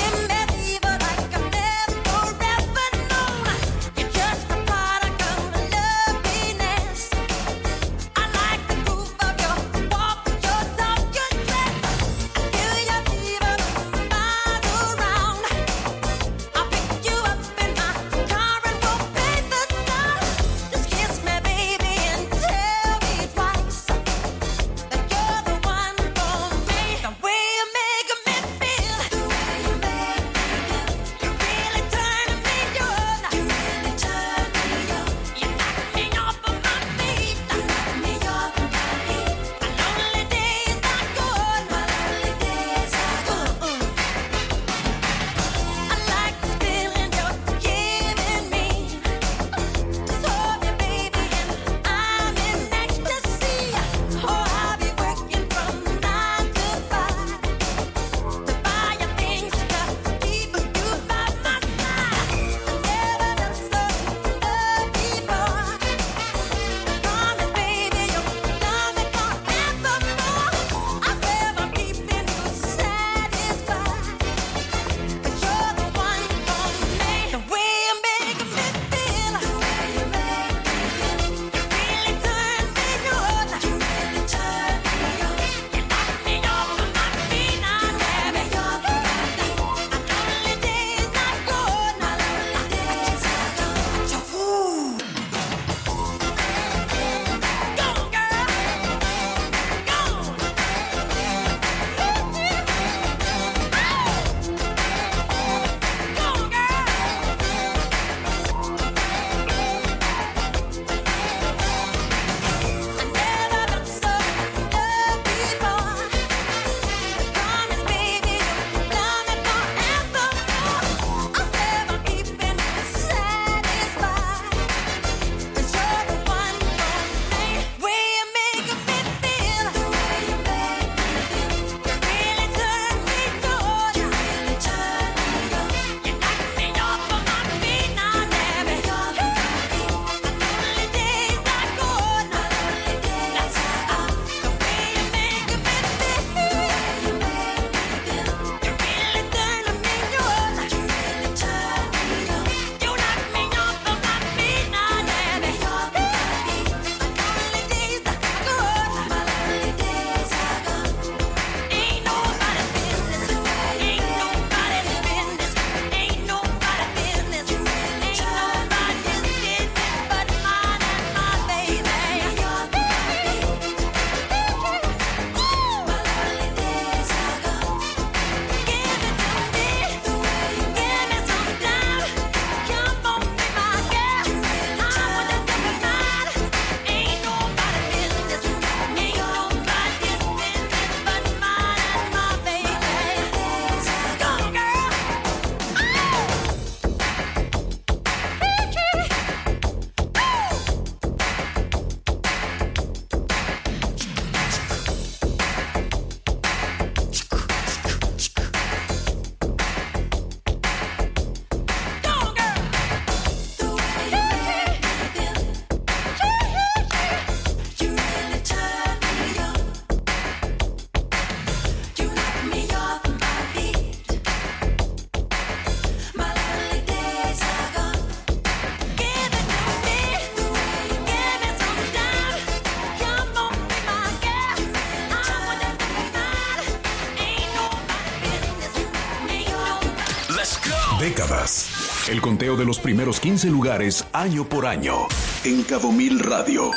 S7: Décadas. El conteo de los primeros 15 lugares año por año. En Cabo Mil Radio.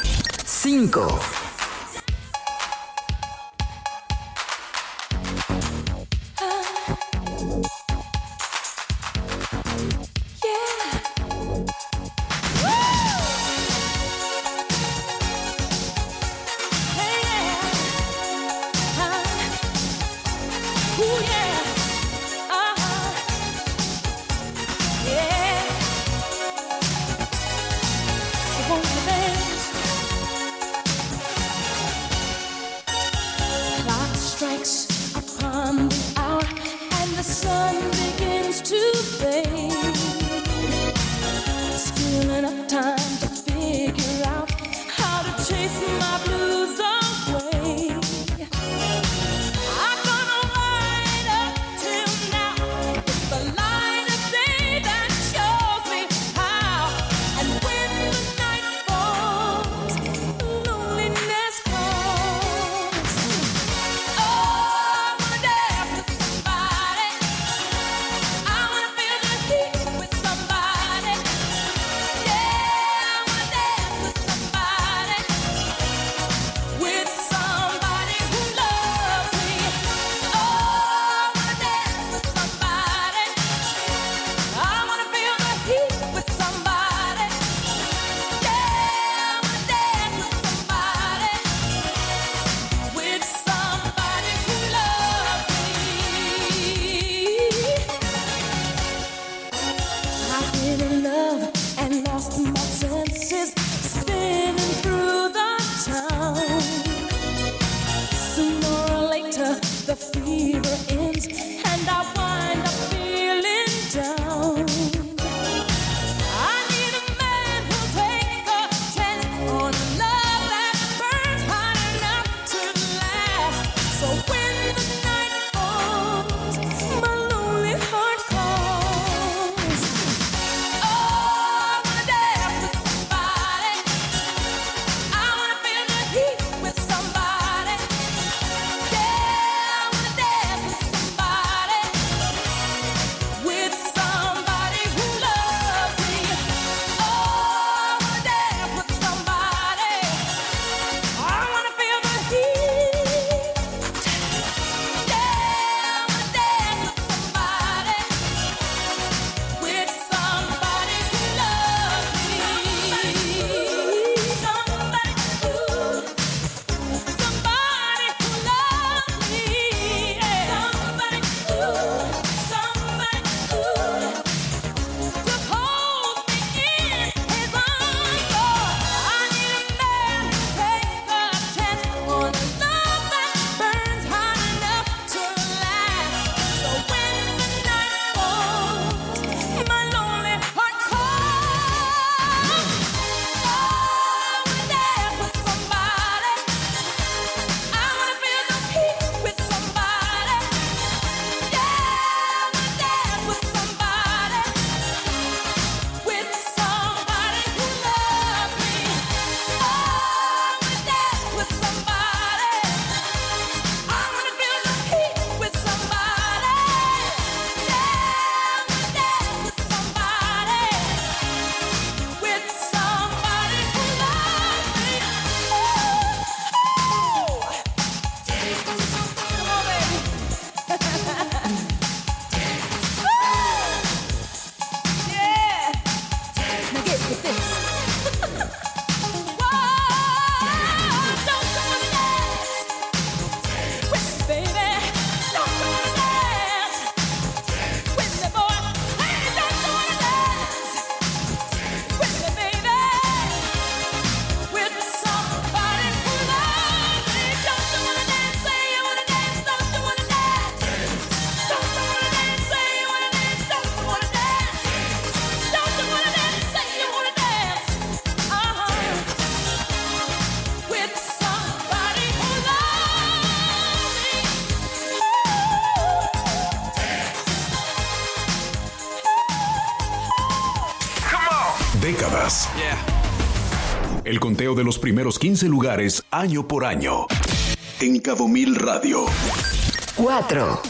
S6: 5.
S7: Décadas. El conteo de los primeros 15 lugares año por año. En Cabo Mil Radio.
S6: 4.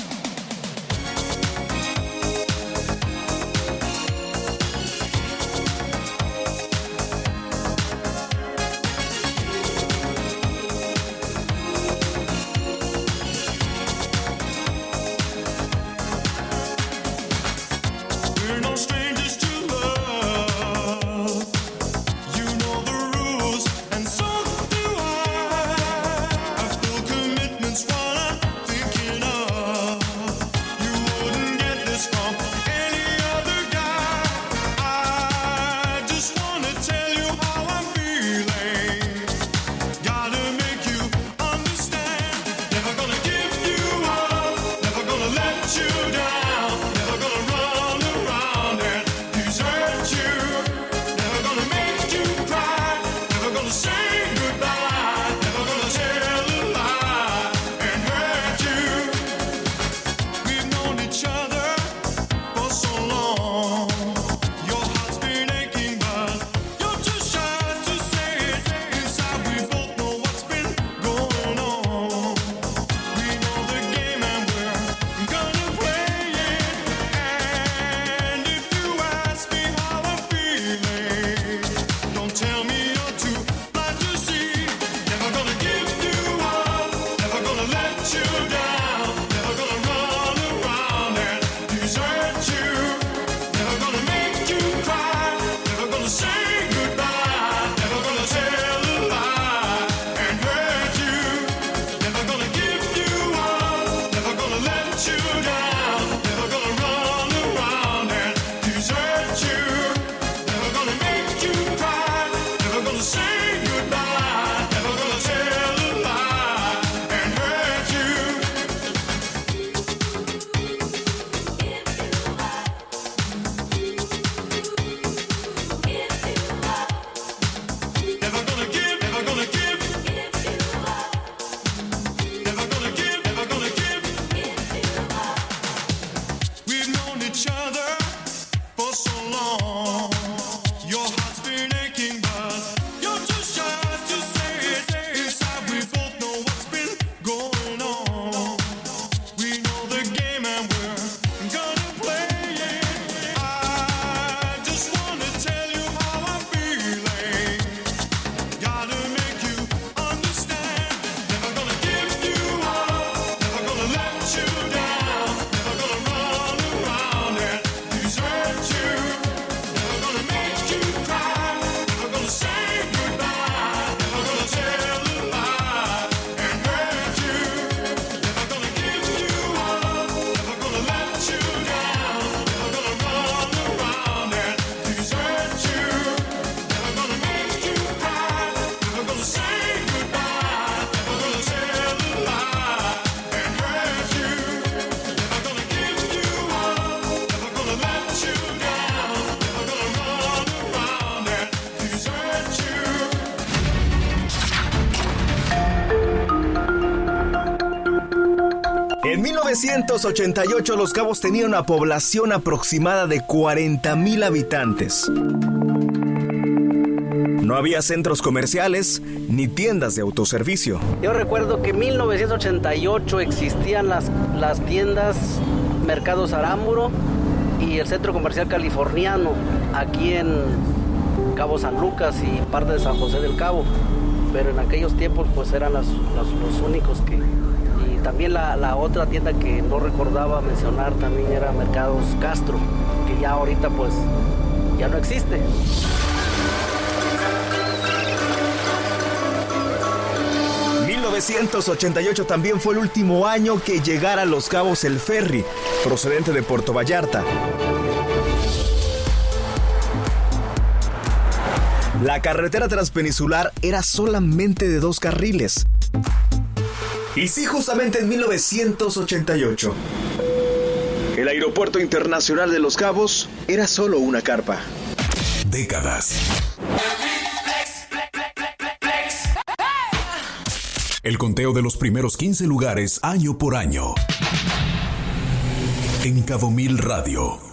S3: En 1988, Los Cabos tenía una población aproximada de 40,000 habitantes. No había centros comerciales ni tiendas de autoservicio.
S8: Yo recuerdo que en 1988 existían las tiendas Mercados Aramburo y el Centro Comercial Californiano aquí en Cabo San Lucas y parte de San José del Cabo. Pero en aquellos tiempos pues eran los únicos que... Y también la otra tienda que no recordaba mencionar también era Mercados Castro, que ya ahorita pues ya no existe.
S3: En 1988 también fue el último año que llegara a Los Cabos el ferry, procedente de Puerto Vallarta. La carretera transpeninsular era solamente de 2 carriles. Y sí, justamente en 1988, el Aeropuerto Internacional de Los Cabos era solo una carpa.
S7: Décadas. El conteo de los primeros 15 lugares año por año. En Cabo Mil Radio.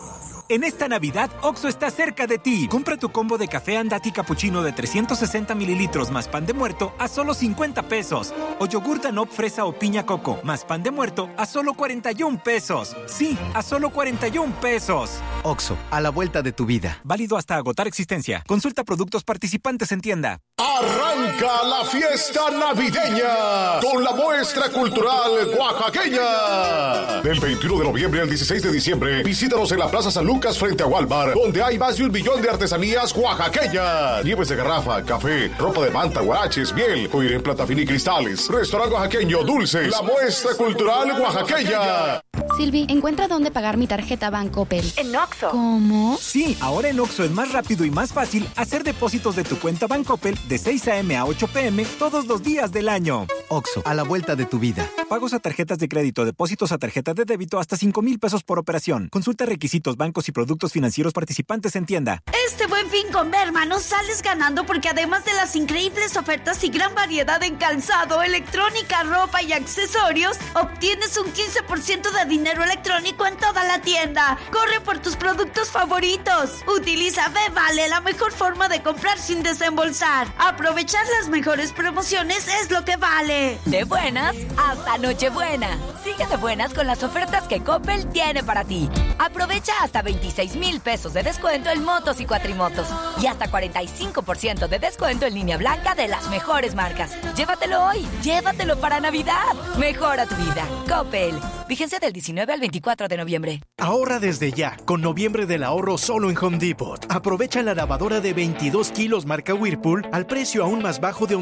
S28: En esta Navidad, Oxxo está cerca de ti. Compra tu combo de café Andati Cappuccino de 360 mililitros más pan de muerto a solo 50 pesos. O yogur Danop fresa o piña coco más pan de muerto a solo 41 pesos. Sí, a solo 41 pesos.
S13: Oxxo, a la vuelta de tu vida.
S28: Válido hasta agotar existencia. Consulta productos participantes en tienda.
S11: Arranca la fiesta navideña con la muestra cultural oaxaqueña. Del 21 de noviembre al 16 de diciembre, visítanos en la Plaza San Lucas frente a Walmart, donde hay más de 1 millón de artesanías oaxaqueñas. Nieves de garrafa, café, ropa de manta, guaraches, miel, coir en plata fina y cristales. Restaurante oaxaqueño, dulces. La muestra cultural oaxaqueña.
S10: Silvi, encuentra dónde pagar mi tarjeta Bancoppel.
S27: En Oxxo.
S10: ¿Cómo?
S28: Sí, ahora en Oxxo es más rápido y más fácil hacer depósitos de tu cuenta Bancoppel de 6 a.m. a 8 p.m. todos los días del año.
S13: Oxxo, a la vuelta de tu vida.
S28: Pagos a tarjetas de crédito, depósitos a tarjeta de débito hasta 5,000 pesos por operación. Consulta requisitos, bancos y productos financieros participantes en tienda.
S27: Este Buen Fin con Berma no sales ganando porque además de las increíbles ofertas y gran variedad en calzado, electrónica, ropa y accesorios, obtienes un 15% de dinero electrónico en toda la tienda. Corre por tus productos favoritos. Utiliza Vale, la mejor forma de comprar sin desembolsar. Aprovechar las mejores promociones es lo que vale.
S15: De buenas hasta Nochebuena. Sigue de buenas con las ofertas que Coppel tiene para ti. Aprovecha hasta 26,000 pesos de descuento en motos y cuatrimotos y hasta 45% de descuento en línea blanca de las mejores marcas. Llévatelo hoy, llévatelo para Navidad. Mejora tu vida. Coppel. Vigencia del 19 al 24 de noviembre.
S30: Ahorra desde ya, con noviembre del ahorro solo en Home Depot. Aprovecha la lavadora de 22 kilos marca Whirlpool al precio aún más bajo de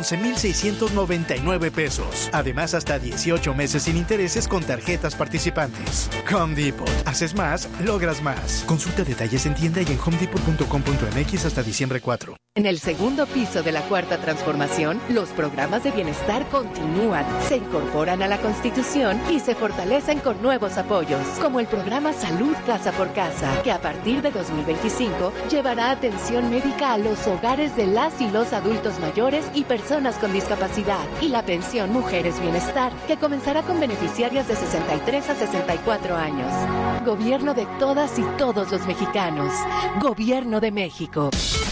S30: 11,699 pesos. Además, hasta 18 meses sin intereses con tarjetas participantes. Home Depot. Haces más, logras más. Consulta detalles en tienda y en homedepot.com.mx hasta diciembre 4.
S14: En el segundo piso de la Cuarta Transformación, los programas de bienestar continúan, se incorporan a la Constitución y se fortalecen con nuevos apoyos, como el programa Salud Casa por Casa, que a partir de 2025 llevará atención médica a los hogares de las y los adultos mayores y personas con discapacidad, y la pensión Mujeres Bienestar, que comenzará con beneficiarias de 63 a 64 años. Gobierno de todas y todos los mexicanos. Gobierno de México.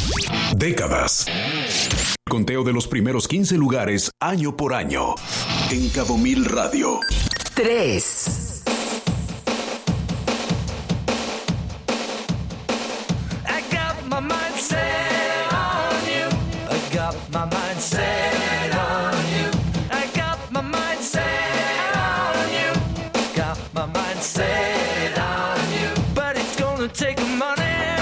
S7: Décadas. Conteo de los primeros 15 lugares año por año. En Cabo Mil Radio.
S6: 3.
S17: I got my mind set on you. I got my mind set on you. I got my mind set on you. Got my mind set on you. But it's gonna take money.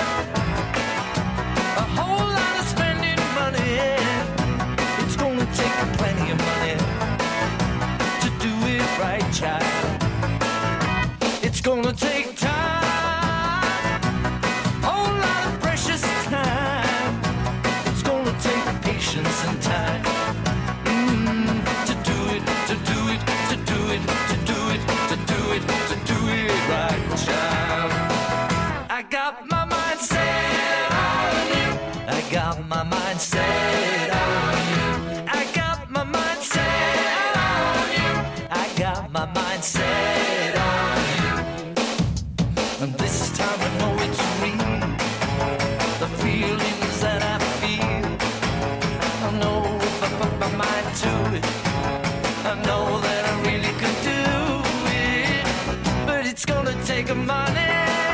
S17: It's gonna take time, a whole lot of precious time. It's gonna take patience and time to do it, to do it, to do it, to do it, to do it, to do it right, child. I got my mind set on you. I got my mind set on you. I got my mind set on you. I got my mind set on you. And this time I know it's real. The feelings that I feel. I know if I put my mind to it, I know that I really could do it. But it's gonna take money.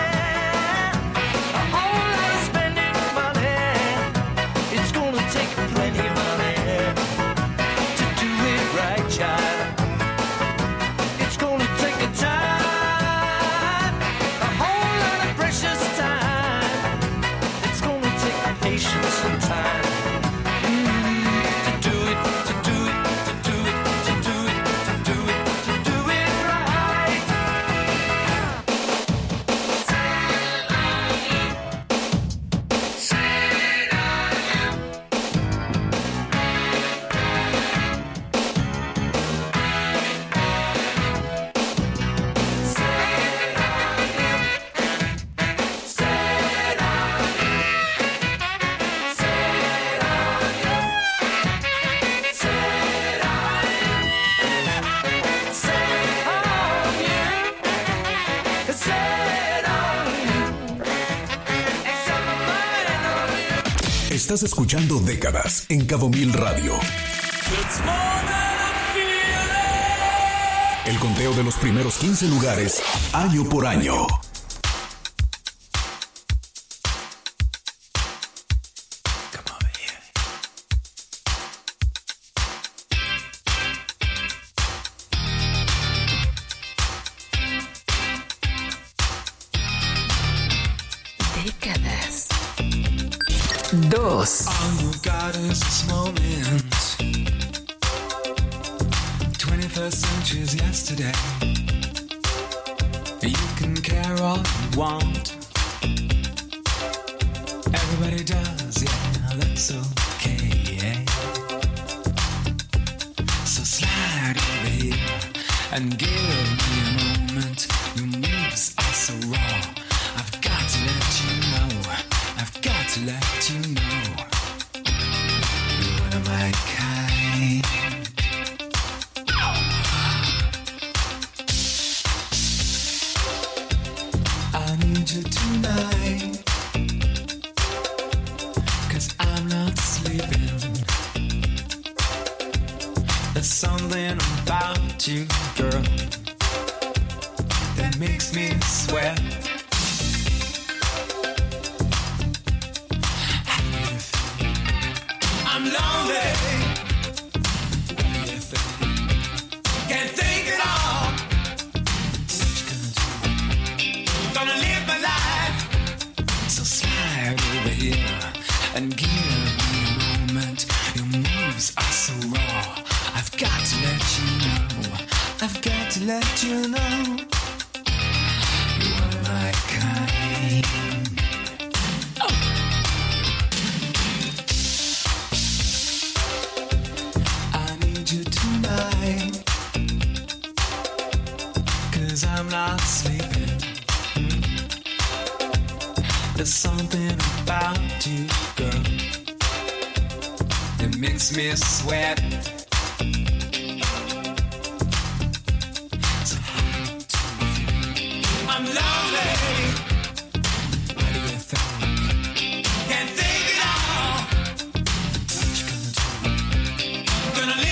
S17: A whole lot of spending money. It's gonna take plenty of money to do it right, child. It's gonna take a time, a whole lot of precious time. It's gonna take patience and time to do it, to do it, to do it, to do it, to do it, to do it right.
S7: Estás escuchando Décadas en Cabo Mil Radio. El conteo de los primeros 15 lugares, año por año.
S6: Décadas. 2.
S17: All you got is this moment. 21st century's yesterday. You can care all you want. Everybody does, yeah, that's okay. So slide over here and give me a moment. Your moves are so raw. I've got to let you know. I've got to let you know. You're one of my kind. I need you tonight, 'cause I'm not sleeping. There's something about you, girl, that makes me sweat. I'm lonely. What do you think? Can't think it all. What you gonna do? Gonna live my life. So slide over here and give me a moment. Your moves are so raw. I've got to let you know. I've got to let you know. You are my kind. You tonight, 'cause I'm not sleeping. There's something about you, girl, that makes me sweat. So hard to feel. I'm lonely. What do you think? Can't think it all. What you gonna do? Gonna live.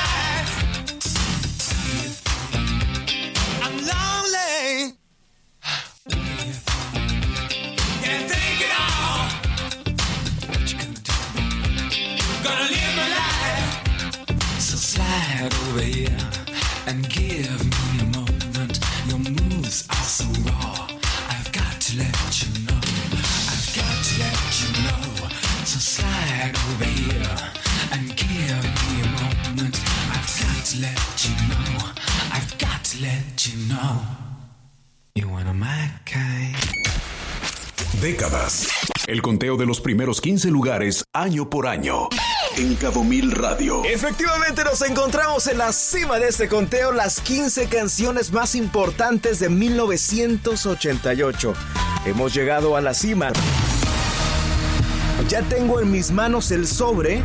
S17: Over here and give me a moment. Your moves are so raw. I've got to let you know. I've got to let you know. So slide over here and give me a moment. I've got to let you know. I've got to let you know. You're one of my kind.
S7: Décadas. El conteo de los primeros 15 lugares, año por año. En Cabo Mil Radio.
S3: Efectivamente nos encontramos en la cima de este conteo, las 15 canciones más importantes de 1988. Hemos llegado a la cima. Ya tengo en mis manos el sobre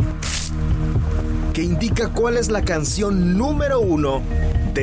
S3: que indica cuál es la canción número 1 de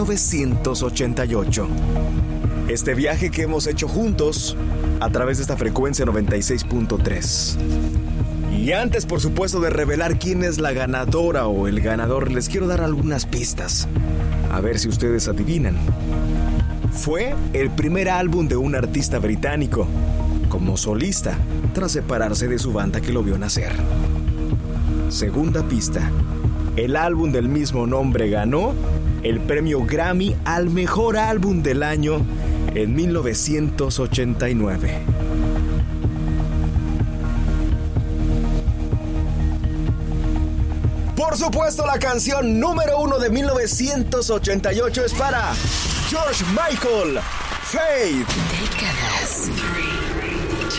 S3: 1988. Este viaje que hemos hecho juntos a través de esta frecuencia 96.3. Y antes, por supuesto, de revelar quién es la ganadora o el ganador, les quiero dar algunas pistas. A ver si ustedes adivinan. Fue el primer álbum de un artista británico, como solista, tras separarse de su banda que lo vio nacer. Segunda pista. El álbum del mismo nombre ganó el premio Grammy al mejor álbum del año en 1989. Por supuesto, la canción número 1 de 1988 es para George Michael, Faith.
S6: Décadas. 3, 2,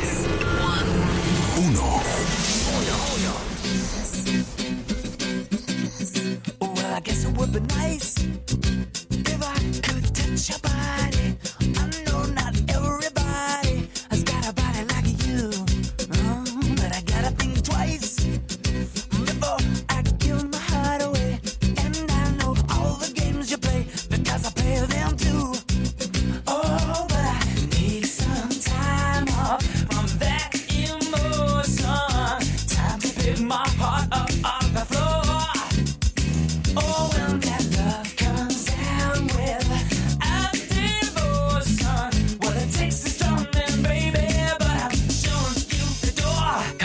S7: 1.
S17: Well, I guess it would be nice if I could touch your body. I know not everybody has got a body like you, but I gotta think twice before I give my heart away. And I know all the games you play because I play them too. Oh, but I need some time off from that emotion.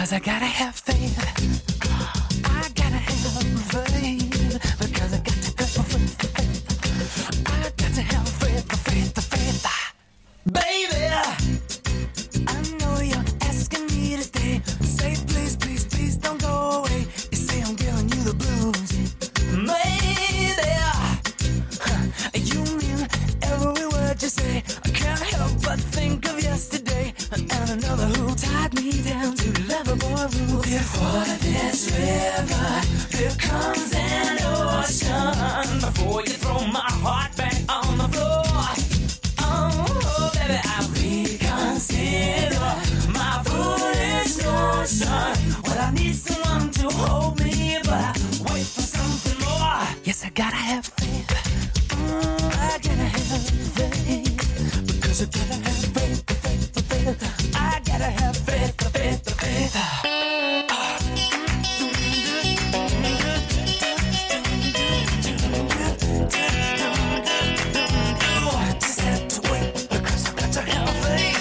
S17: 'Cause I gotta have faith. I gotta have faith. Because I got to have faith. I got to have faith. Baby, I know you're asking me to stay. Say please, please, please don't go away. You say I'm giving you the blues. Maybe you mean every word you say. I can't help but think of yesterday and another who tied me down to Loverboy rules. Before this river, there comes an ocean. Before you throw my heart back on the floor. Oh, baby, I reconsider my foolish notion. Well, I need someone to hold me, but I wait for something more. Yes, I gotta have faith. I gotta have faith. Because I gotta have faith. I gotta have faith. Just have to wait because I got to have faith.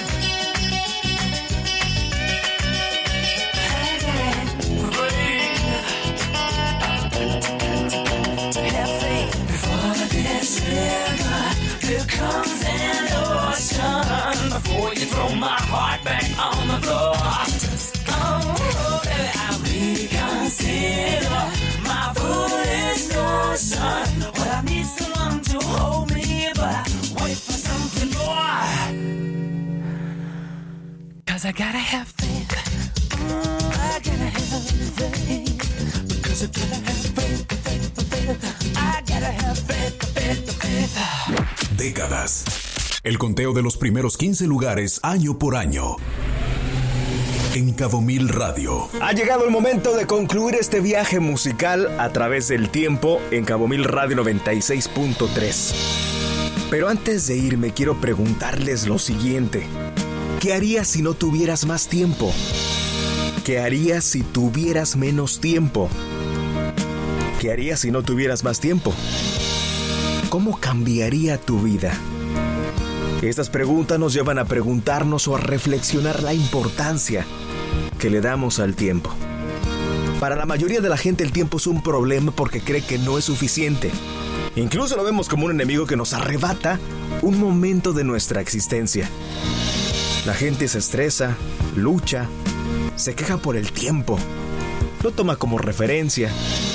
S17: Have faith before this river. There comes an ocean. Before you throw my heart back on the floor. Oh, baby, I reconsider my foolish notion. Well, I need someone to hold me, but I wait for something more. 'Cause I gotta have faith. I gotta have faith. Because I gotta have faith. I gotta have faith.
S7: Décadas. El conteo de los primeros 15 lugares año por año. En Cabo Mil Radio.
S3: Ha llegado el momento de concluir este viaje musical a través del tiempo en Cabo Mil Radio 96.3. Pero antes de irme quiero preguntarles lo siguiente. ¿Qué harías si no tuvieras más tiempo? ¿Qué harías si tuvieras menos tiempo? ¿Qué harías si no tuvieras más tiempo? ¿Cómo cambiaría tu vida? Estas preguntas nos llevan a preguntarnos o a reflexionar la importancia que le damos al tiempo. Para la mayoría de la gente el tiempo es un problema porque cree que no es suficiente. Incluso lo vemos como un enemigo que nos arrebata un momento de nuestra existencia. La gente se estresa, lucha, se queja por el tiempo, lo toma como referencia.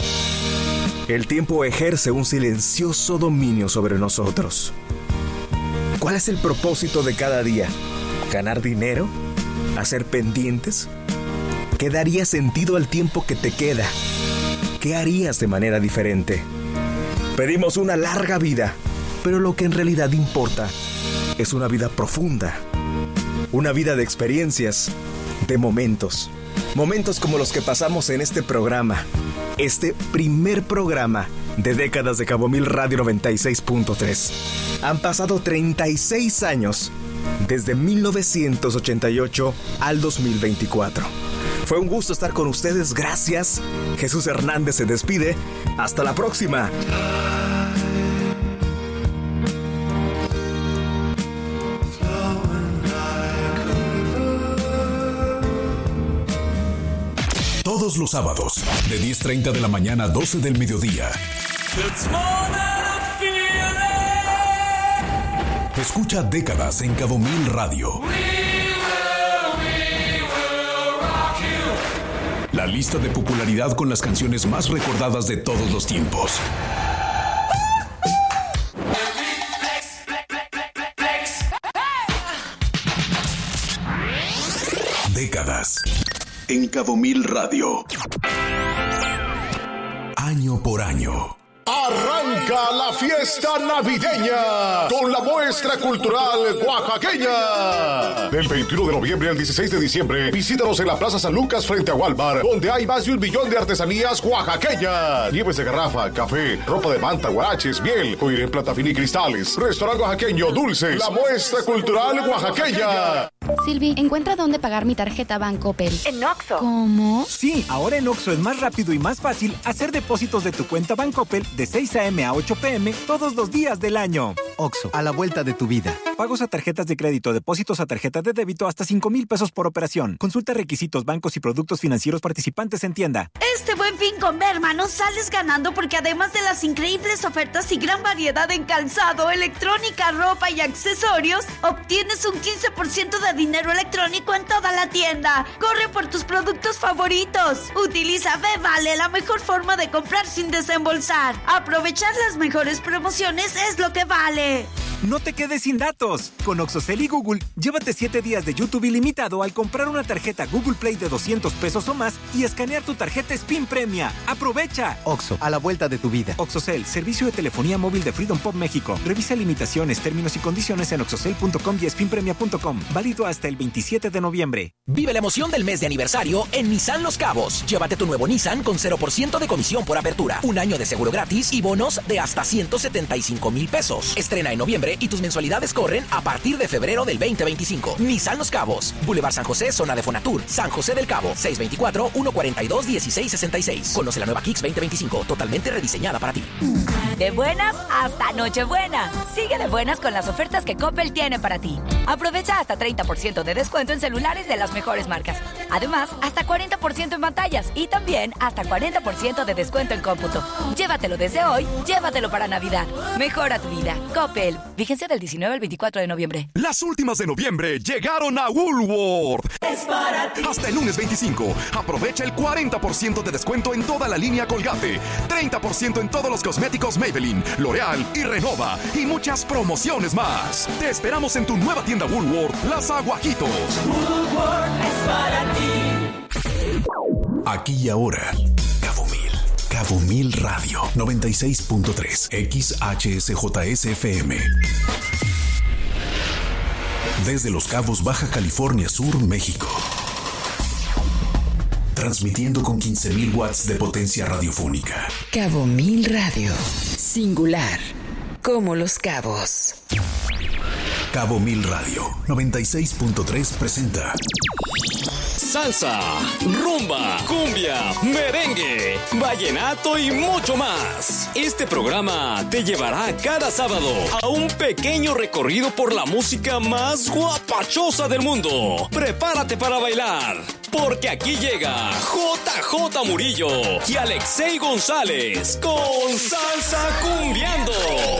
S3: El tiempo ejerce un silencioso dominio sobre nosotros. ¿Cuál es el propósito de cada día? ¿Ganar dinero? ¿Hacer pendientes? ¿Qué daría sentido al tiempo que te queda? ¿Qué harías de manera diferente? Pedimos una larga vida, pero lo que en realidad importa es una vida profunda. Una vida de experiencias, de momentos. Momentos como los que pasamos en este programa. Este primer programa de Décadas de Cabo Mil Radio 96.3. Han pasado 36 años desde 1988 al 2024. Fue un gusto estar con ustedes, gracias. Jesús Hernández se despide. Hasta la próxima.
S7: Todos los sábados, de 10:30 de la mañana a 12 del mediodía. Escucha Décadas en Cabo Mil Radio. La lista de popularidad con las canciones más recordadas de todos los tiempos. Décadas en Cabo Mil Radio. Año por año.
S11: Arranca la fiesta navideña con la muestra cultural oaxaqueña. Del 21 de noviembre al 16 de diciembre, visítanos en la Plaza San Lucas frente a Walmart, donde hay más de 1 millón de artesanías oaxaqueñas. Nieves de garrafa, café, ropa de manta, guaraches, miel, joyería en plata fina y cristales, restaurante oaxaqueño, dulces. La muestra cultural oaxaqueña.
S10: Silvi, encuentra dónde pagar mi tarjeta Bancoppel.
S27: En Oxxo.
S10: ¿Cómo?
S28: Sí, ahora en Oxxo es más rápido y más fácil hacer depósitos de tu cuenta Bancoppel de 6 a.m. a 8 p.m. todos los días del año.
S13: Oxxo, a la vuelta de tu vida.
S28: Pagos a tarjetas de crédito, depósitos a tarjeta de débito hasta 5,000 pesos por operación. Consulta requisitos, bancos y productos financieros participantes en tienda.
S27: Este Buen Fin con Berma no sales ganando porque además de las increíbles ofertas y gran variedad en calzado, electrónica, ropa y accesorios, obtienes un 15% de dinero electrónico en toda la tienda. Corre por tus productos favoritos. Utiliza Vale, la mejor forma de comprar sin desembolsar. Aprovechar las mejores promociones es lo que vale.
S28: No te quedes sin datos. Con Oxxocel y Google, llévate 7 días de YouTube ilimitado al comprar una tarjeta Google Play de 200 pesos o más y escanear tu tarjeta Spin Premia. ¡Aprovecha!
S13: Oxxo, a la vuelta de tu vida.
S28: Oxxocel, servicio de telefonía móvil de Freedom Pop México. Revisa limitaciones, términos y condiciones en oxxocel.com y spinpremia.com. Válido hasta el 27 de noviembre.
S2: Vive la emoción del mes de aniversario en Nissan Los Cabos. Llévate tu nuevo Nissan con 0% de comisión por apertura, un año de seguro gratis y bonos de hasta 175,000 pesos. Estrena en noviembre y tus mensualidades corren a partir de febrero del 2025. Nissan Los Cabos, Boulevard San José, zona de Fonatur, San José del Cabo, 624-142-1666. Conoce la nueva Kicks 2025, totalmente rediseñada para ti.
S15: De buenas hasta Nochebuena. Sigue de buenas con las ofertas que Coppel tiene para ti. Aprovecha hasta 30% de descuento en celulares de las mejores marcas. Además, hasta 40% en pantallas y también hasta 40% de descuento en cómputo. Llévatelo desde hoy, llévatelo para Navidad. Mejora tu vida. Coppel. Vigencia del 19 al 24 de noviembre.
S18: Las últimas de noviembre llegaron a Woolworth.
S17: Es para ti.
S18: Hasta el lunes 25. Aprovecha el 40% de descuento en toda la línea Colgate, 30% en todos los cosméticos Maybelline, L'Oreal y Renova y muchas promociones más. Te esperamos en tu nueva tienda Woolworth, Las Aguajitos.
S17: Woolworth es para ti.
S7: Aquí y ahora. Cabo Mil Radio 96.3 XHSJSFM. Desde Los Cabos, Baja California Sur, México. Transmitiendo con 15,000 watts de potencia radiofónica.
S6: Cabo Mil Radio. Singular. Como Los Cabos.
S7: Cabo Mil Radio 96.3 presenta
S12: salsa, rumba, cumbia, merengue, vallenato y mucho más. Este programa te llevará cada sábado a un pequeño recorrido por la música más guapachosa del mundo. Prepárate para bailar, porque aquí llega JJ Murillo y Alexei González con Salsa Cumbiando.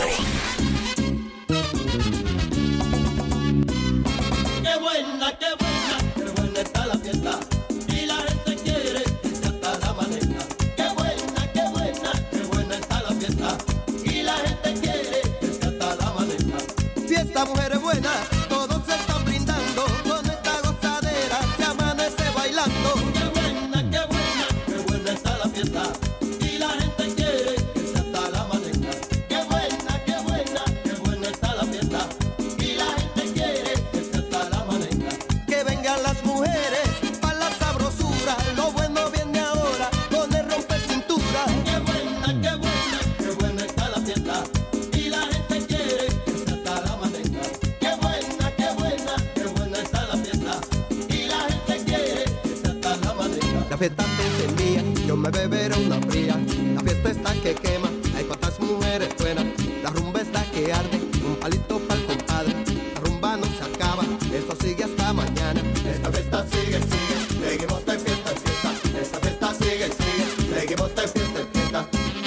S17: Qué buena, qué buena, qué buena está la fiesta. Y la gente quiere que sea hasta la mañana. Qué buena, qué buena, qué buena está la fiesta. Y la gente quiere que sea hasta la mañana.
S19: Fiesta, mujeres buenas, todos se están brindando. Con esta gozadera se amanece bailando.
S17: Qué buena, qué buena, qué buena está la fiesta. Y la gente quiere que sea hasta la mañana. Qué buena, qué buena, qué buena está la fiesta. Y la gente quiere que sea hasta la mañana.
S19: Que vengan las mujeres pa' la sabrosura. Lo bueno viene ahora con el rompe cintura.
S17: Qué buena, qué buena, qué buena está la fiesta. Y la gente quiere que sea hasta la mañana. Qué buena, qué buena, qué buena está la fiesta. Y la gente quiere que sea hasta la mañana.
S19: La fiesta te encendía, yo me beberé una fría. La fiesta está que quema, hay cuantas mujeres buenas. La rumba está que arde, un palito pa'l compadre. La rumba no se acaba, esto sigue hasta mañana.
S17: Esta fiesta sigue, sigue, seguimos de fiesta en fiesta. Esta fiesta sigue, sigue, seguimos de fiesta en fiesta.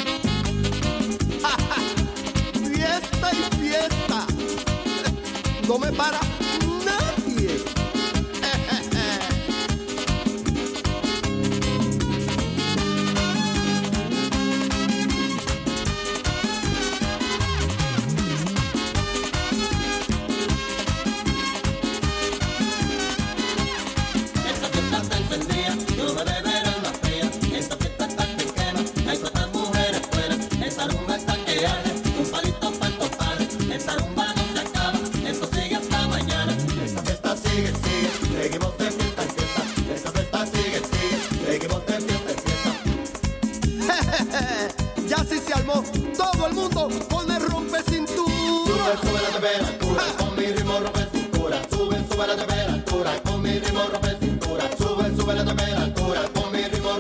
S19: Fiesta y fiesta, no me para nadie.
S17: Esta fiesta está encendida, yo me beberé una fría. Esta fiesta está que quema, hay cuantas mujeres fuera. Esta rumba está que arde, un palito pa'l compadre. Esta rumba no se acaba, esto sigue hasta mañana. Esta fiesta sigue, sigue, seguimos de fiesta en fiesta. Esta fiesta sigue, sigue, seguimos de fiesta en fiesta.
S19: Ya sí se armó, todo el mundo con el rompe cintura.
S17: Sube, sube la temperatura, con mi ritmo rompe cintura. Sube, sube la temperatura.
S19: cintura con mi ritmo rompe